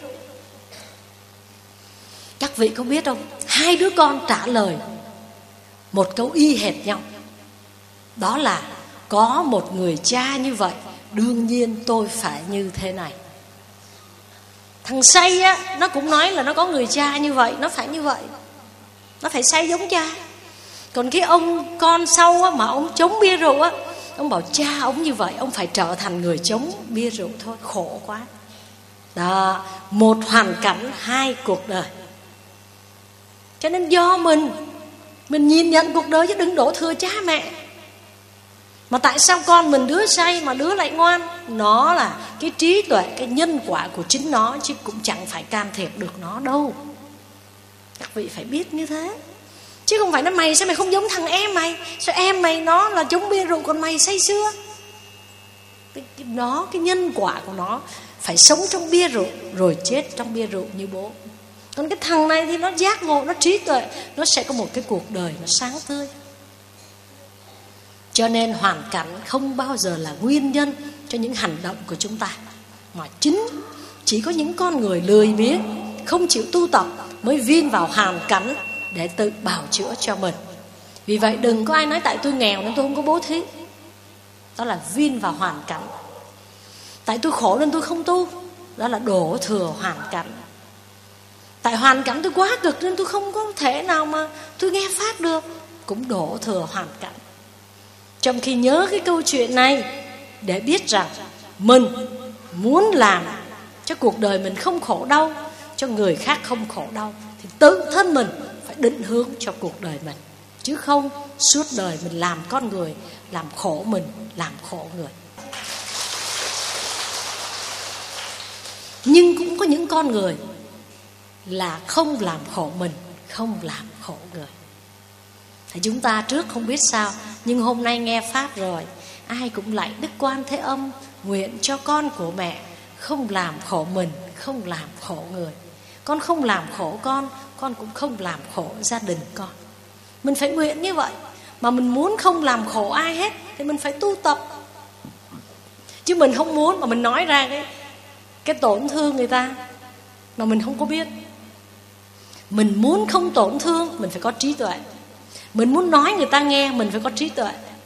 Speaker 1: Các vị có biết không, hai đứa con trả lời một câu y hệt nhau. Đó là có một người cha như vậy, đương nhiên tôi phải như thế này. Thằng say á, nó cũng nói là nó có người cha như vậy, nó phải như vậy, nó phải say giống cha. Còn cái ông con sau á, mà ông chống bia rượu á, ông bảo cha ông như vậy, ông phải trở thành người chống bia rượu thôi. Khổ quá đó. Một hoàn cảnh, hai cuộc đời. Cho nên do mình Mình nhìn nhận cuộc đời chứ đừng đổ thừa cha mẹ. Mà tại sao con mình đứa say mà đứa lại ngoan? Nó là cái trí tuệ, cái nhân quả của chính nó, chứ cũng chẳng phải can thiệp được nó đâu. Các vị phải biết như thế. Chứ không phải nói mày sao mày không giống thằng em mày, sao em mày nó là chống bia rượu còn mày say sưa. cái, cái, Nó, cái nhân quả của nó phải sống trong bia rượu rồi chết trong bia rượu như bố. Còn cái thằng này thì nó giác ngộ, nó trí tuệ, nó sẽ có một cái cuộc đời nó sáng tươi. Cho nên hoàn cảnh không bao giờ là nguyên nhân cho những hành động của chúng ta, mà chính chỉ có những con người lười biếng, không chịu tu tập mới vin vào hoàn cảnh để tự bào chữa cho mình. Vì vậy đừng có ai nói tại tôi nghèo nên tôi không có bố thí. Đó là vin vào hoàn cảnh. Tại tôi khổ nên tôi không tu. Đó là đổ thừa hoàn cảnh. Tại hoàn cảnh tôi quá cực nên tôi không có thể nào mà tôi nghe pháp được, cũng đổ thừa hoàn cảnh. Trong khi nhớ cái câu chuyện này để biết rằng mình muốn làm cho cuộc đời mình không khổ đau, cho người khác không khổ đau, thì tự thân mình phải định hướng cho cuộc đời mình, chứ không suốt đời mình làm con người, làm khổ mình, làm khổ người. Nhưng cũng có những con người là không làm khổ mình, không làm khổ người. Thì chúng ta trước không biết sao, nhưng hôm nay nghe pháp rồi, ai cũng lạy Đức Quan Thế Âm, nguyện cho con của mẹ không làm khổ mình, không làm khổ người. Con không làm khổ con, con cũng không làm khổ gia đình con. Mình phải nguyện như vậy. Mà mình muốn không làm khổ ai hết thì mình phải tu tập. Chứ mình không muốn mà mình nói ra cái, cái tổn thương người ta mà mình không có biết. Mình muốn không tổn thương, mình phải có trí tuệ. Mình muốn nói người ta nghe, mình phải có trí tuệ.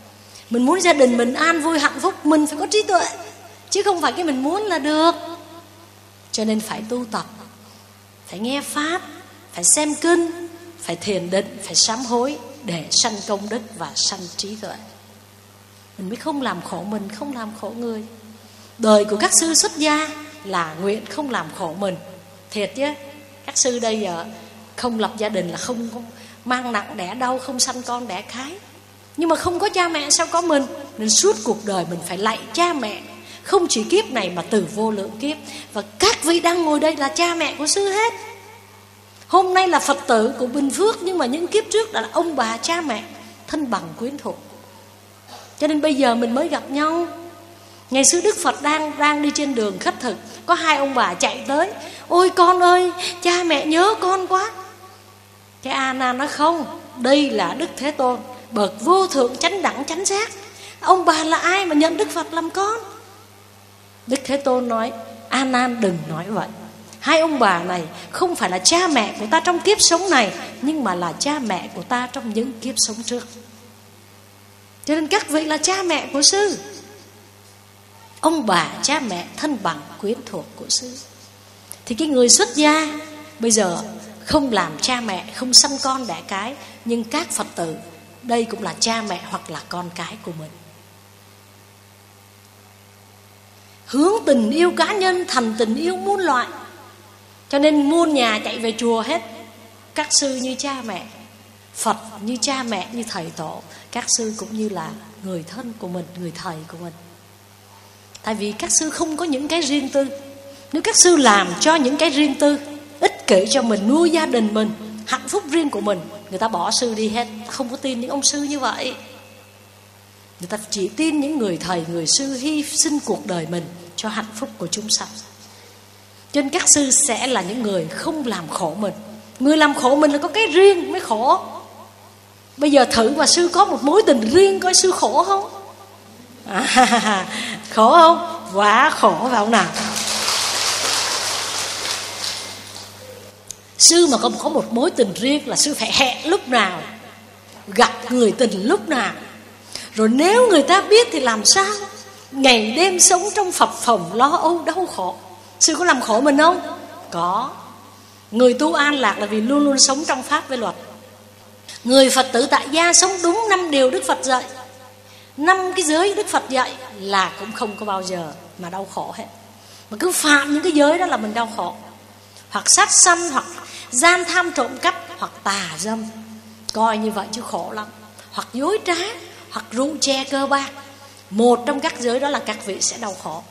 Speaker 1: Mình muốn gia đình mình an vui hạnh phúc, mình phải có trí tuệ, chứ không phải cái mình muốn là được. Cho nên phải tu tập, phải nghe pháp, phải xem kinh, phải thiền định, phải sám hối để sanh công đức và sanh trí tuệ. Mình mới không làm khổ mình, không làm khổ người. Đời của các sư xuất gia là nguyện không làm khổ mình. Thiệt chứ, các sư đây giờ không lập gia đình là không mang nặng đẻ đau, không sanh con đẻ cái. Nhưng mà không có cha mẹ sao có mình. Nên suốt cuộc đời mình phải lạy cha mẹ, không chỉ kiếp này mà từ vô lượng kiếp. Và các vị đang ngồi đây là cha mẹ của sư hết. Hôm nay là Phật tử của Bình Phước, nhưng mà những kiếp trước đã là ông bà cha mẹ, thân bằng quyến thuộc. Cho nên bây giờ mình mới gặp nhau. Ngày xưa Đức Phật đang đang đi trên đường khất thực, có hai ông bà chạy tới: ôi con ơi, cha mẹ nhớ con quá. Cái A Nan nói không, đây là Đức Thế Tôn, bậc vô thượng chánh đẳng chánh giác. Ông bà là ai mà nhận Đức Phật làm con? Đức Thế Tôn nói: A Nan đừng nói vậy. Hai ông bà này không phải là cha mẹ của ta trong kiếp sống này, nhưng mà là cha mẹ của ta trong những kiếp sống trước. Cho nên các vị là cha mẹ của sư. Ông bà, cha mẹ, thân bằng quyến thuộc của sư. Thì cái người xuất gia bây giờ không làm cha mẹ, không sanh con đẻ cái, nhưng các Phật tử đây cũng là cha mẹ hoặc là con cái của mình. Hướng tình yêu cá nhân thành tình yêu muôn loại. Cho nên muôn nhà chạy về chùa hết. Các sư như cha mẹ, Phật như cha mẹ, như thầy tổ. Các sư cũng như là người thân của mình, người thầy của mình. Tại vì các sư không có những cái riêng tư. Nếu các sư làm cho những cái riêng tư, ích kỷ cho mình, nuôi gia đình mình, hạnh phúc riêng của mình, người ta bỏ sư đi hết. Không có tin những ông sư như vậy. Người ta chỉ tin những người thầy, người sư hy sinh cuộc đời mình cho hạnh phúc của chúng sanh. Cho nên các sư sẽ là những người không làm khổ mình. Người làm khổ mình là có cái riêng mới khổ. Bây giờ thử mà sư có một mối tình riêng coi sư khổ không? À, khổ không? Quá khổ phải không nào? Sư mà có, có một mối tình riêng là sư phải hẹn lúc nào, gặp người tình lúc nào. Rồi nếu người ta biết thì làm sao? Ngày đêm sống trong phập phồng lo âu đau khổ. Sư có làm khổ mình không? Có. Người tu an lạc là vì luôn luôn sống trong pháp với luật. Người Phật tử tại gia sống đúng năm điều Đức Phật dạy, năm cái giới Đức Phật dạy là cũng không có bao giờ mà đau khổ hết. Mà cứ phạm những cái giới đó là mình đau khổ. Hoặc sát sanh, hoặc gian tham trộm cắp, hoặc tà dâm. Coi như vậy chứ khổ lắm. Hoặc dối trá, hoặc rượu chè cơ bạc. Một trong các giới đó là các vị sẽ đau khổ.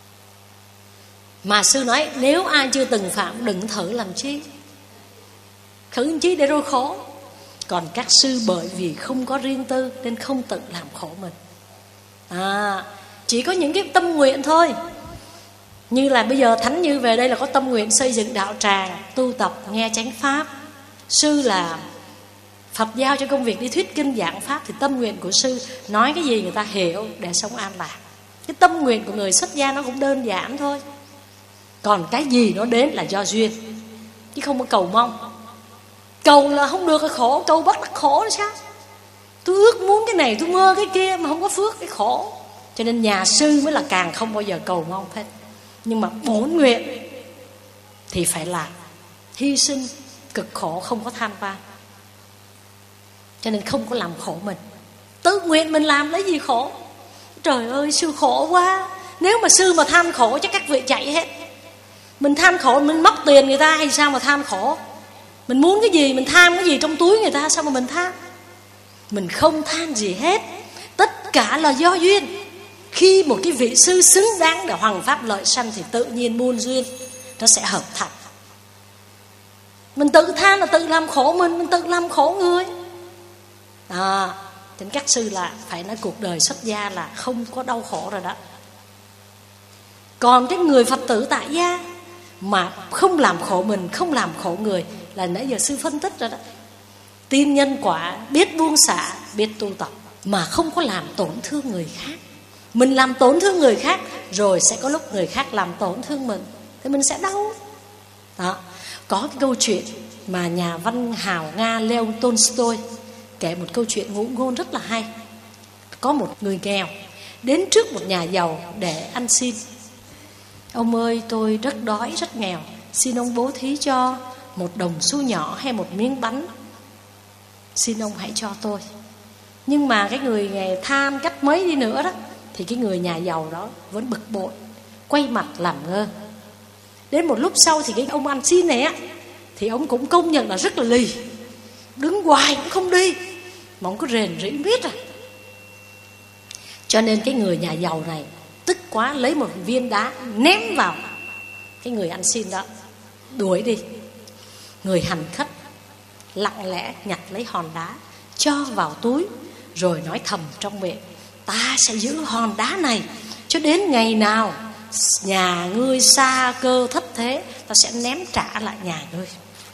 Speaker 1: Mà sư nói nếu ai chưa từng phạm đừng thử làm chi. Thử làm chi để rồi khổ. Còn các sư bởi vì không có riêng tư nên không tự làm khổ mình. À, chỉ có những cái tâm nguyện thôi. Như là bây giờ Thánh Như về đây là có tâm nguyện xây dựng đạo tràng, tu tập, nghe chánh pháp. Sư là Phật giao cho công việc đi thuyết kinh giảng pháp, thì tâm nguyện của sư nói cái gì người ta hiểu để sống an lạc. Cái tâm nguyện của người xuất gia nó cũng đơn giản thôi. Còn cái gì nó đến là do duyên, chứ không có cầu mong. Cầu là không được, cái khổ. Cầu bắt là khổ là sao? Tôi ước muốn cái này, tôi mơ cái kia mà không có phước, cái khổ. Cho nên nhà sư mới là càng không bao giờ cầu mong hết. Nhưng mà bổn nguyện thì phải làm, hy sinh, cực khổ, không có tham lam. Cho nên không có làm khổ mình. Tự nguyện mình làm lấy gì khổ? Trời ơi sư khổ quá. Nếu mà sư mà than khổ chắc các vị chạy hết. Mình than khổ mình móc tiền người ta hay sao mà than khổ? Mình muốn cái gì, mình tham cái gì trong túi người ta, sao mà mình than? Mình không than gì hết. Tất cả là do duyên. Khi một cái vị sư xứng đáng để hoằng pháp lợi sanh thì tự nhiên muôn duyên nó sẽ hợp thành. Mình tự than là tự làm khổ mình, mình tự làm khổ người. À, nên các sư là phải nói cuộc đời xuất gia là không có đau khổ rồi đó. Còn cái người Phật tử tại gia mà không làm khổ mình, không làm khổ người là nãy giờ sư phân tích rồi đó. Tin nhân quả, biết buông xả, biết tu tập, mà không có làm tổn thương người khác. Mình làm tổn thương người khác rồi sẽ có lúc người khác làm tổn thương mình, thì mình sẽ đau. Đó. Có cái câu chuyện mà nhà văn hào Nga Leo Tolstoy kể một câu chuyện ngụ ngôn rất là hay. có một người nghèo đến trước một nhà giàu để ăn xin. Ông ơi, tôi rất đói, rất nghèo, xin ông bố thí cho một đồng xu nhỏ hay một miếng bánh, xin ông hãy cho tôi. Nhưng mà cái người nghèo than cách mấy đi nữa đó, thì cái người nhà giàu đó vẫn bực bội, quay mặt làm ngơ. Đến một lúc sau thì cái ông ăn xin này á, thì ông cũng công nhận là rất là lì, đứng hoài cũng không đi, mà ông cứ rền rĩ biết à. Cho nên cái người nhà giàu này tức quá, lấy một viên đá ném vào cái người ăn xin đó, đuổi đi. Người hành khất lặng lẽ nhặt lấy hòn đá, cho vào túi, rồi nói thầm trong miệng: ta sẽ giữ hòn đá này cho đến ngày nào nhà ngươi xa cơ thất thế, ta sẽ ném trả lại nhà ngươi.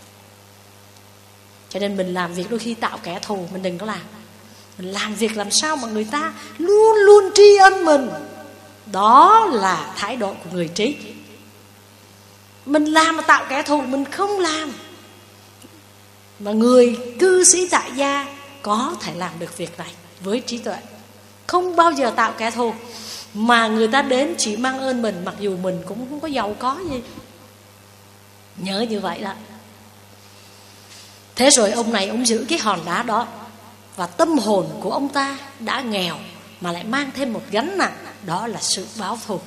Speaker 1: Cho nên mình làm việc đôi khi tạo kẻ thù mình đừng có làm. Mình làm việc làm sao mà người ta luôn luôn tri ân mình. Đó là thái độ của người trí. Mình làm mà tạo kẻ thù mình không làm. Mà người cư sĩ tại gia có thể làm được việc này với trí tuệ, không bao giờ tạo kẻ thù, mà người ta đến chỉ mang ơn mình, mặc dù mình cũng không có giàu có gì. Nhớ như vậy đó. Thế rồi ông này ông giữ cái hòn đá đó, và tâm hồn của ông ta đã nghèo mà lại mang thêm một gánh nặng, đó là sự báo thù.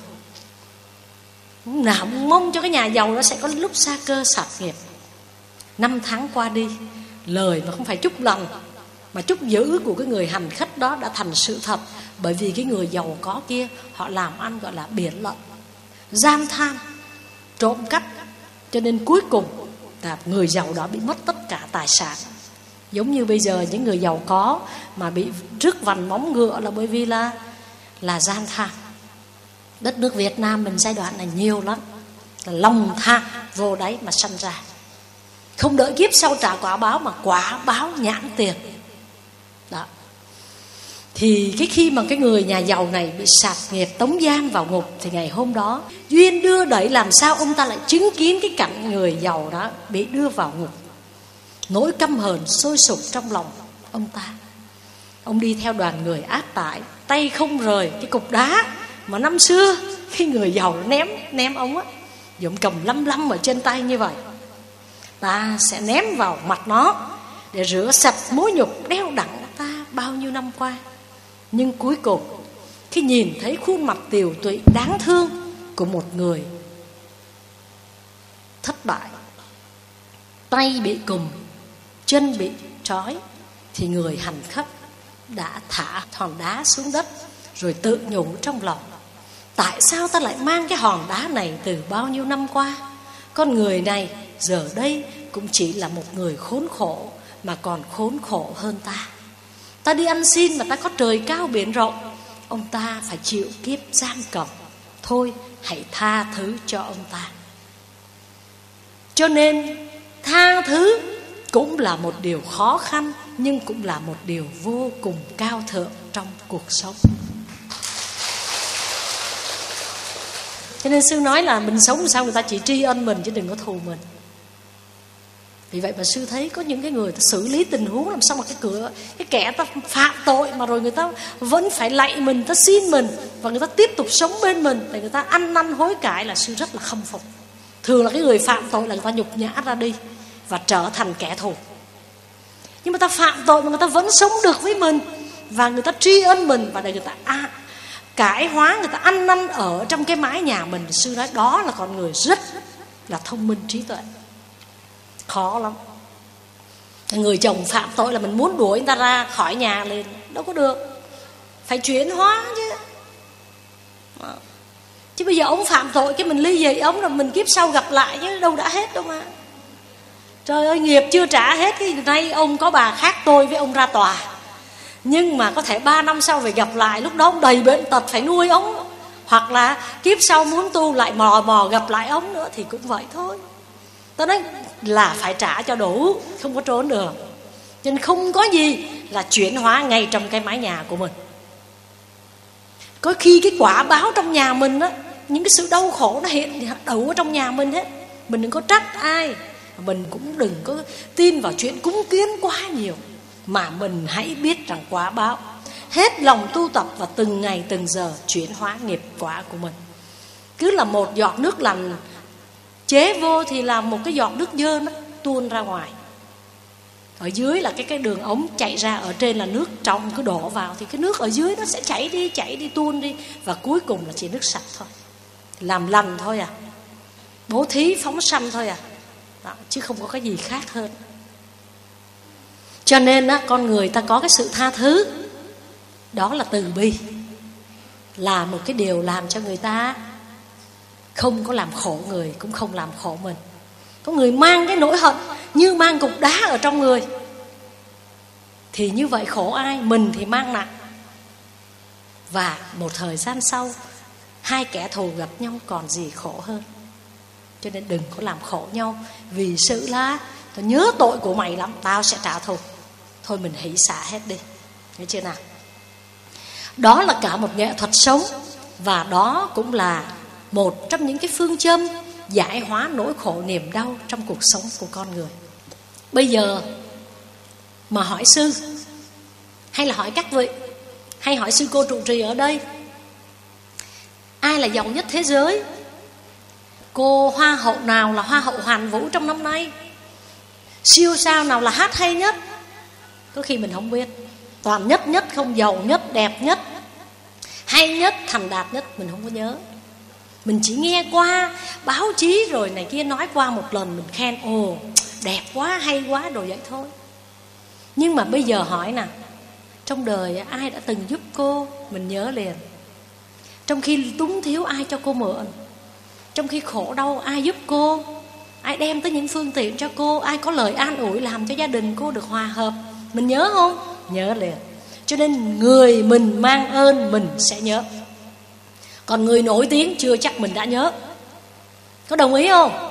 Speaker 1: Nào mong cho cái nhà giàu đó sẽ có lúc sa cơ sạt nghiệp. Năm tháng qua đi, lời mà không phải chúc lành mà chúc dữ của cái người hành khất đó đã thành sự thật. Bởi vì cái người giàu có kia họ làm ăn gọi là biển lận, gian tham, trộm cắp. Cho nên cuối cùng là người giàu đó bị mất tất cả tài sản. Giống như bây giờ những người giàu có mà bị rước vằn móng ngựa là bởi vì là là gian tham. Đất nước Việt Nam mình giai đoạn này nhiều lắm, là lòng tham vô đấy mà sanh ra. Không đợi kiếp sau trả quả báo mà quả báo nhãn tiền. Đó. Thì cái khi mà cái người nhà giàu này bị sạt nghiệp tống giam vào ngục, thì ngày hôm đó duyên đưa đẩy làm sao ông ta lại chứng kiến cái cảnh người giàu đó bị đưa vào ngục. Nỗi căm hờn sôi sục trong lòng ông ta. Ông đi theo đoàn người áp tải, tay không rời cái cục đá mà năm xưa khi người giàu ném ném ông á, thì ông cầm lăm lăm ở trên tay như vậy. Ta sẽ ném vào mặt nó để rửa sạch mối nhục đeo đẳng ta bao nhiêu năm qua. Nhưng cuối cùng khi nhìn thấy khuôn mặt tiều tụy đáng thương của một người thất bại, tay bị cùm, chân bị trói, thì người hành khất đã thả hòn đá xuống đất, rồi tự nhủ trong lòng: tại sao ta lại mang cái hòn đá này từ bao nhiêu năm qua? Con người này giờ đây cũng chỉ là một người khốn khổ, mà còn khốn khổ hơn ta. Ta đi ăn xin mà ta có trời cao biển rộng, ông ta phải chịu kiếp giam cầm. Thôi hãy tha thứ cho ông ta. Cho nên tha thứ cũng là một điều khó khăn, nhưng cũng là một điều vô cùng cao thượng trong cuộc sống. Cho nên sư nói là mình sống sao người ta chỉ tri ân mình chứ đừng có thù mình. Vì vậy mà sư thấy có những cái người ta xử lý tình huống làm sao mà cái cửa cái kẻ ta phạm tội mà rồi người ta vẫn phải lạy mình, người ta xin mình, và người ta tiếp tục sống bên mình để người ta ăn năn hối cải, là sư rất là khâm phục. Thường là cái người phạm tội là người ta nhục nhã ra đi và trở thành kẻ thù. Nhưng mà ta phạm tội mà người ta vẫn sống được với mình, và người ta tri ân mình, và để người ta à, cải hóa, người ta ăn năn ở trong cái mái nhà mình. Sư nói đó là con người rất là thông minh trí tuệ. Khó lắm. Người chồng phạm tội là mình muốn đuổi người ta ra khỏi nhà lên, đâu có được, phải chuyển hóa chứ. Chứ bây giờ ông phạm tội cái mình ly dị ông, rồi mình kiếp sau gặp lại chứ đâu đã hết đâu mà. Trời ơi, nghiệp chưa trả hết, cái nay ông có bà khác tôi với ông ra tòa, nhưng mà có thể ba năm sau phải gặp lại, lúc đó ông đầy bệnh tật phải nuôi ông, hoặc là kiếp sau muốn tu lại mò mò gặp lại ông nữa thì cũng vậy thôi. Tôi nói là phải trả cho đủ, không có trốn được. Cho nên không có gì là chuyển hóa ngay trong cái mái nhà của mình. Có khi cái quả báo trong nhà mình á, những cái sự đau khổ nó hiện đủ ở trong nhà mình hết. Mình đừng có trách ai, mình cũng đừng có tin vào chuyện cúng kiến quá nhiều, mà mình hãy biết rằng quả báo hết lòng tu tập và từng ngày từng giờ chuyển hóa nghiệp quả của mình. Cứ là một giọt nước lành chế vô thì là một cái giọt nước dơ nó tuôn ra ngoài. Ở dưới là cái cái đường ống chạy ra, ở trên là nước trong cứ đổ vào, thì cái nước ở dưới nó sẽ chảy đi, chảy đi, tuôn đi, và cuối cùng là chỉ nước sạch thôi. Làm lành thôi à, bố thí phóng sanh thôi à. Đó, chứ không có cái gì khác hơn. Cho nên á, con người ta có cái sự tha thứ, đó là từ bi, là một cái điều làm cho người ta không có làm khổ người, cũng không làm khổ mình. Có người mang cái nỗi hận như mang cục đá ở trong người, thì như vậy khổ ai? Mình thì mang nặng. Và một thời gian sau, hai kẻ thù gặp nhau còn gì khổ hơn. Cho nên đừng có làm khổ nhau. Vì sự là tao nhớ tội của mày lắm, tao sẽ trả thù. Thôi mình hỷ xả hết đi. Thấy chưa nào? Đó là cả một nghệ thuật sống. Và đó cũng là một trong những cái phương châm giải hóa nỗi khổ niềm đau trong cuộc sống của con người. Bây giờ mà hỏi sư, hay là hỏi các vị, hay hỏi sư cô trụ trì ở đây, ai là giàu nhất thế giới? Cô hoa hậu nào là hoa hậu hoàn vũ trong năm nay? Siêu sao nào là hát hay nhất? Có khi mình không biết. Toàn nhất nhất, không, giàu nhất, đẹp nhất, hay nhất, thành đạt nhất, mình không có nhớ. Mình chỉ nghe qua báo chí rồi này kia nói qua một lần, mình khen ồ đẹp quá, hay quá, đồ vậy thôi. Nhưng mà bây giờ hỏi nè, trong đời ai đã từng giúp cô? Mình nhớ liền. Trong khi túng thiếu ai cho cô mượn? Trong khi khổ đau ai giúp cô? Ai đem tới những phương tiện cho cô? Ai có lời an ủi làm cho gia đình cô được hòa hợp? Mình nhớ không? Nhớ liền. Cho nên người mình mang ơn mình sẽ nhớ. Còn người nổi tiếng chưa chắc mình đã nhớ. Có đồng ý không?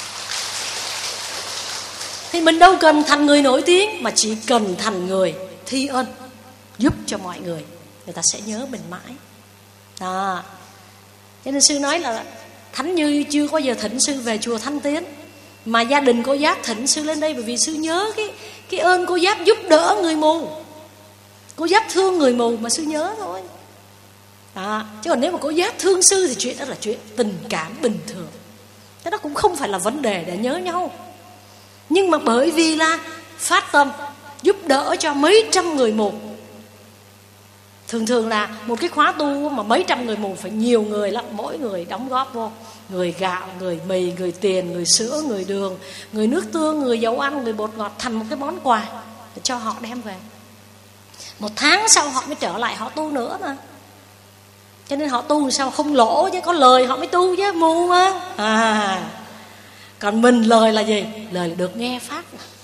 Speaker 1: Thì mình đâu cần thành người nổi tiếng, mà chỉ cần thành người thi ân, giúp cho mọi người, người ta sẽ nhớ mình mãi. Đó. Cho nên sư nói là Thánh Như chưa có giờ thỉnh sư về chùa Thanh Tiến, mà gia đình cô Giáp thỉnh sư lên đây, bởi vì sư nhớ cái, cái ơn cô Giáp giúp đỡ người mù. Cô Giáp thương người mù mà sư nhớ thôi. Đó. Chứ còn nếu mà cô Giáp thương sư thì chuyện đó là chuyện tình cảm bình thường. Thế đó cũng không phải là vấn đề để nhớ nhau. Nhưng mà bởi vì là phát tâm giúp đỡ cho mấy trăm người mù. Thường thường là một cái khóa tu mà mấy trăm người mù phải nhiều người lắm, mỗi người đóng góp vô. Người gạo, người mì, người tiền, người sữa, người đường, người nước tương, người dầu ăn, người bột ngọt, thành một cái món quà để cho họ đem về. Một tháng sau họ mới trở lại họ tu nữa mà. Cho nên họ tu sao không lỗ chứ, có lời họ mới tu chứ, mù mà. À, còn mình lời là gì? Lời là được nghe pháp.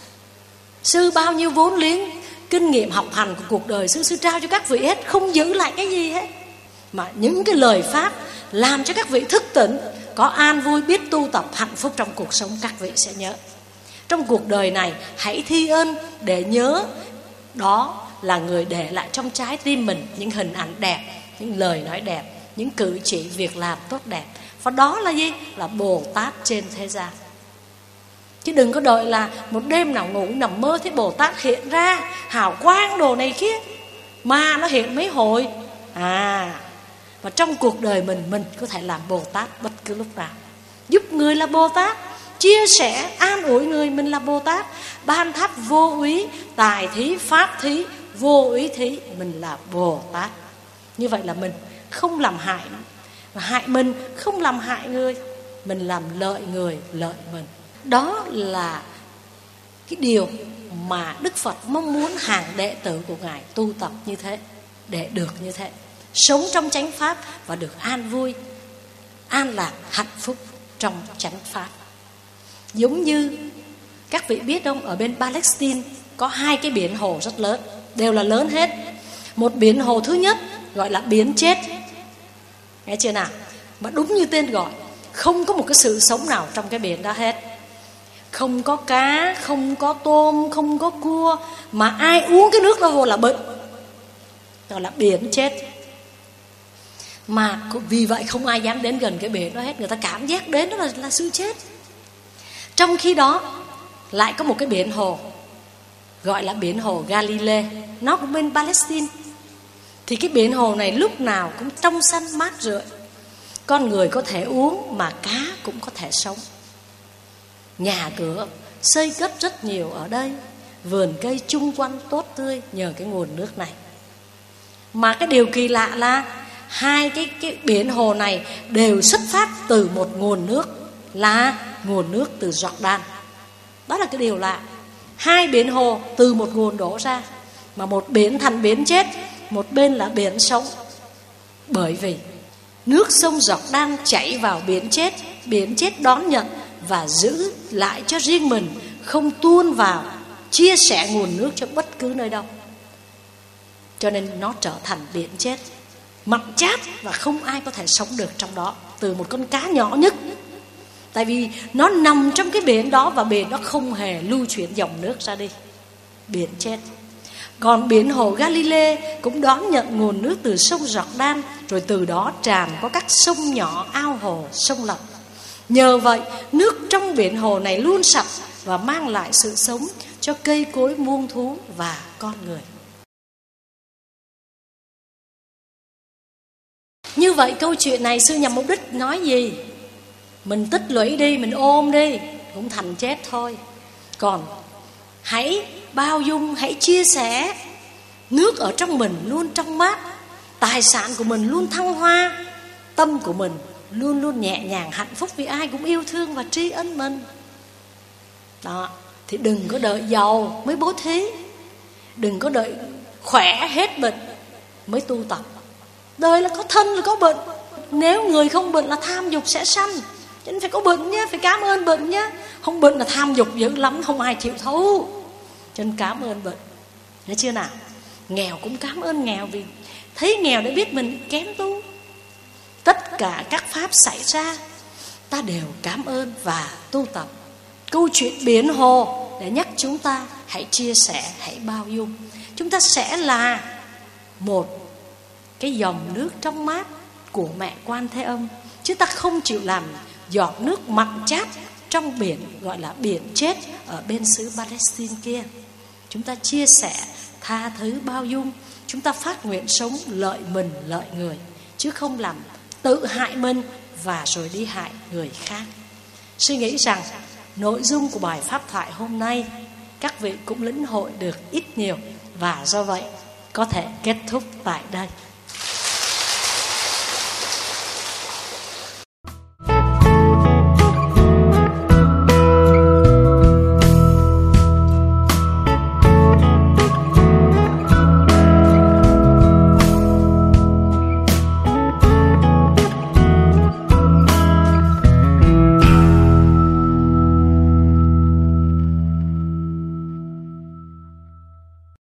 Speaker 1: Sư bao nhiêu vốn liếng kinh nghiệm học hành của cuộc đời sư, sư trao cho các vị hết, không giữ lại cái gì hết. Mà những cái lời pháp làm cho các vị thức tỉnh, có an vui, biết tu tập, hạnh phúc trong cuộc sống, các vị sẽ nhớ. Trong cuộc đời này hãy thi ân để nhớ. Đó là người để lại trong trái tim mình những hình ảnh đẹp, những lời nói đẹp, những cử chỉ việc làm tốt đẹp. Và đó là gì? Là Bồ Tát trên thế gian. Chứ đừng có đợi là một đêm nào ngủ nằm mơ thấy Bồ Tát hiện ra hào quang đồ này kia, mà nó hiện mấy hồi. À, và trong cuộc đời mình, mình có thể làm Bồ Tát bất cứ lúc nào. Giúp người là Bồ Tát, chia sẻ an ủi người, mình là Bồ Tát. Ban thắp vô úy, tài thí, pháp thí, vô úy thí, mình là Bồ Tát. Như vậy là mình không làm hại, và hại mình không làm hại người, mình làm lợi người, lợi mình. Đó là cái điều mà Đức Phật mong muốn hàng đệ tử của Ngài tu tập như thế, để được như thế, sống trong chánh pháp và được an vui, an lạc, hạnh phúc trong chánh pháp. Giống như các vị biết không, ở bên Palestine có hai cái biển hồ rất lớn, đều là lớn hết. Một biển hồ thứ nhất gọi là biển chết, nghe chưa nào? Mà đúng như tên gọi, không có một cái sự sống nào trong cái biển đó hết. Không có cá, không có tôm, không có cua, mà ai uống cái nước đó vô là bệnh, gọi là biển chết. Mà vì vậy không ai dám đến gần cái biển đó hết, người ta cảm giác đến đó là, là sự chết. Trong khi đó lại có một cái biển hồ gọi là biển hồ Galilee, nó cũng bên Palestine. thì cái biển hồ này lúc nào cũng trong xanh mát rượi. Con người có thể uống mà cá cũng có thể sống. Nhà cửa xây cất rất nhiều ở đây, vườn cây chung quanh tốt tươi nhờ cái nguồn nước này. Mà cái điều kỳ lạ là hai cái, cái biển hồ này đều xuất phát từ một nguồn nước, là nguồn nước từ Jordan. Đó là cái điều lạ. Hai biển hồ từ một nguồn đổ ra, mà một biển thành biển chết, một bên là biển sống. Bởi vì nước sông Jordan chảy vào biển chết, biển chết đón nhận và giữ lại cho riêng mình, không tuôn vào chia sẻ nguồn nước cho bất cứ nơi đâu. Cho nên nó trở thành biển chết, mặn chát và không ai có thể sống được trong đó, từ một con cá nhỏ nhất. Tại vì nó nằm trong cái biển đó, và biển đó không hề lưu chuyển dòng nước ra đi. Biển chết. Còn biển hồ Galilee cũng đón nhận nguồn nước từ sông Jordan, rồi từ đó tràn qua các sông nhỏ, ao hồ, sông lọc. Nhờ vậy, nước trong biển hồ này luôn sạch và mang lại sự sống cho cây cối, muông thú và con người. Như vậy câu chuyện này sư nhằm mục đích nói gì? Mình tích lũy đi, mình ôm đi, cũng thành chết thôi. Còn hãy bao dung, hãy chia sẻ. Nước ở trong mình luôn trong mát, tài sản của mình luôn thăng hoa, tâm của mình luôn luôn nhẹ nhàng, hạnh phúc vì ai cũng yêu thương và tri ân mình. Đó, thì đừng có đợi giàu mới bố thí, đừng có đợi khỏe hết bệnh mới tu tập. Đời là có thân là có bệnh. Nếu người không bệnh là tham dục sẽ sanh, cho nên phải có bệnh nhé, phải cảm ơn bệnh nhé. Không bệnh là tham dục dữ lắm, không ai chịu thấu. Cho nên cảm ơn bệnh. Nhớ chưa nào? Nghèo cũng cảm ơn nghèo, vì thấy nghèo để biết mình kém tu. Tất cả các pháp xảy ra ta đều cảm ơn và tu tập. Câu chuyện biển hồ để nhắc chúng ta hãy chia sẻ, hãy bao dung. Chúng ta sẽ là một cái dòng nước trong mát của mẹ Quan Thế Âm, chứ ta không chịu làm giọt nước mặn chát trong biển gọi là biển chết ở bên xứ Palestine kia. Chúng ta chia sẻ, tha thứ, bao dung. Chúng ta phát nguyện sống lợi mình, lợi người, chứ không làm tự hại mình và rồi đi hại người khác. Suy nghĩ rằng nội dung của bài pháp thoại hôm nay các vị cũng lĩnh hội được ít nhiều, và do vậy có thể kết thúc tại đây.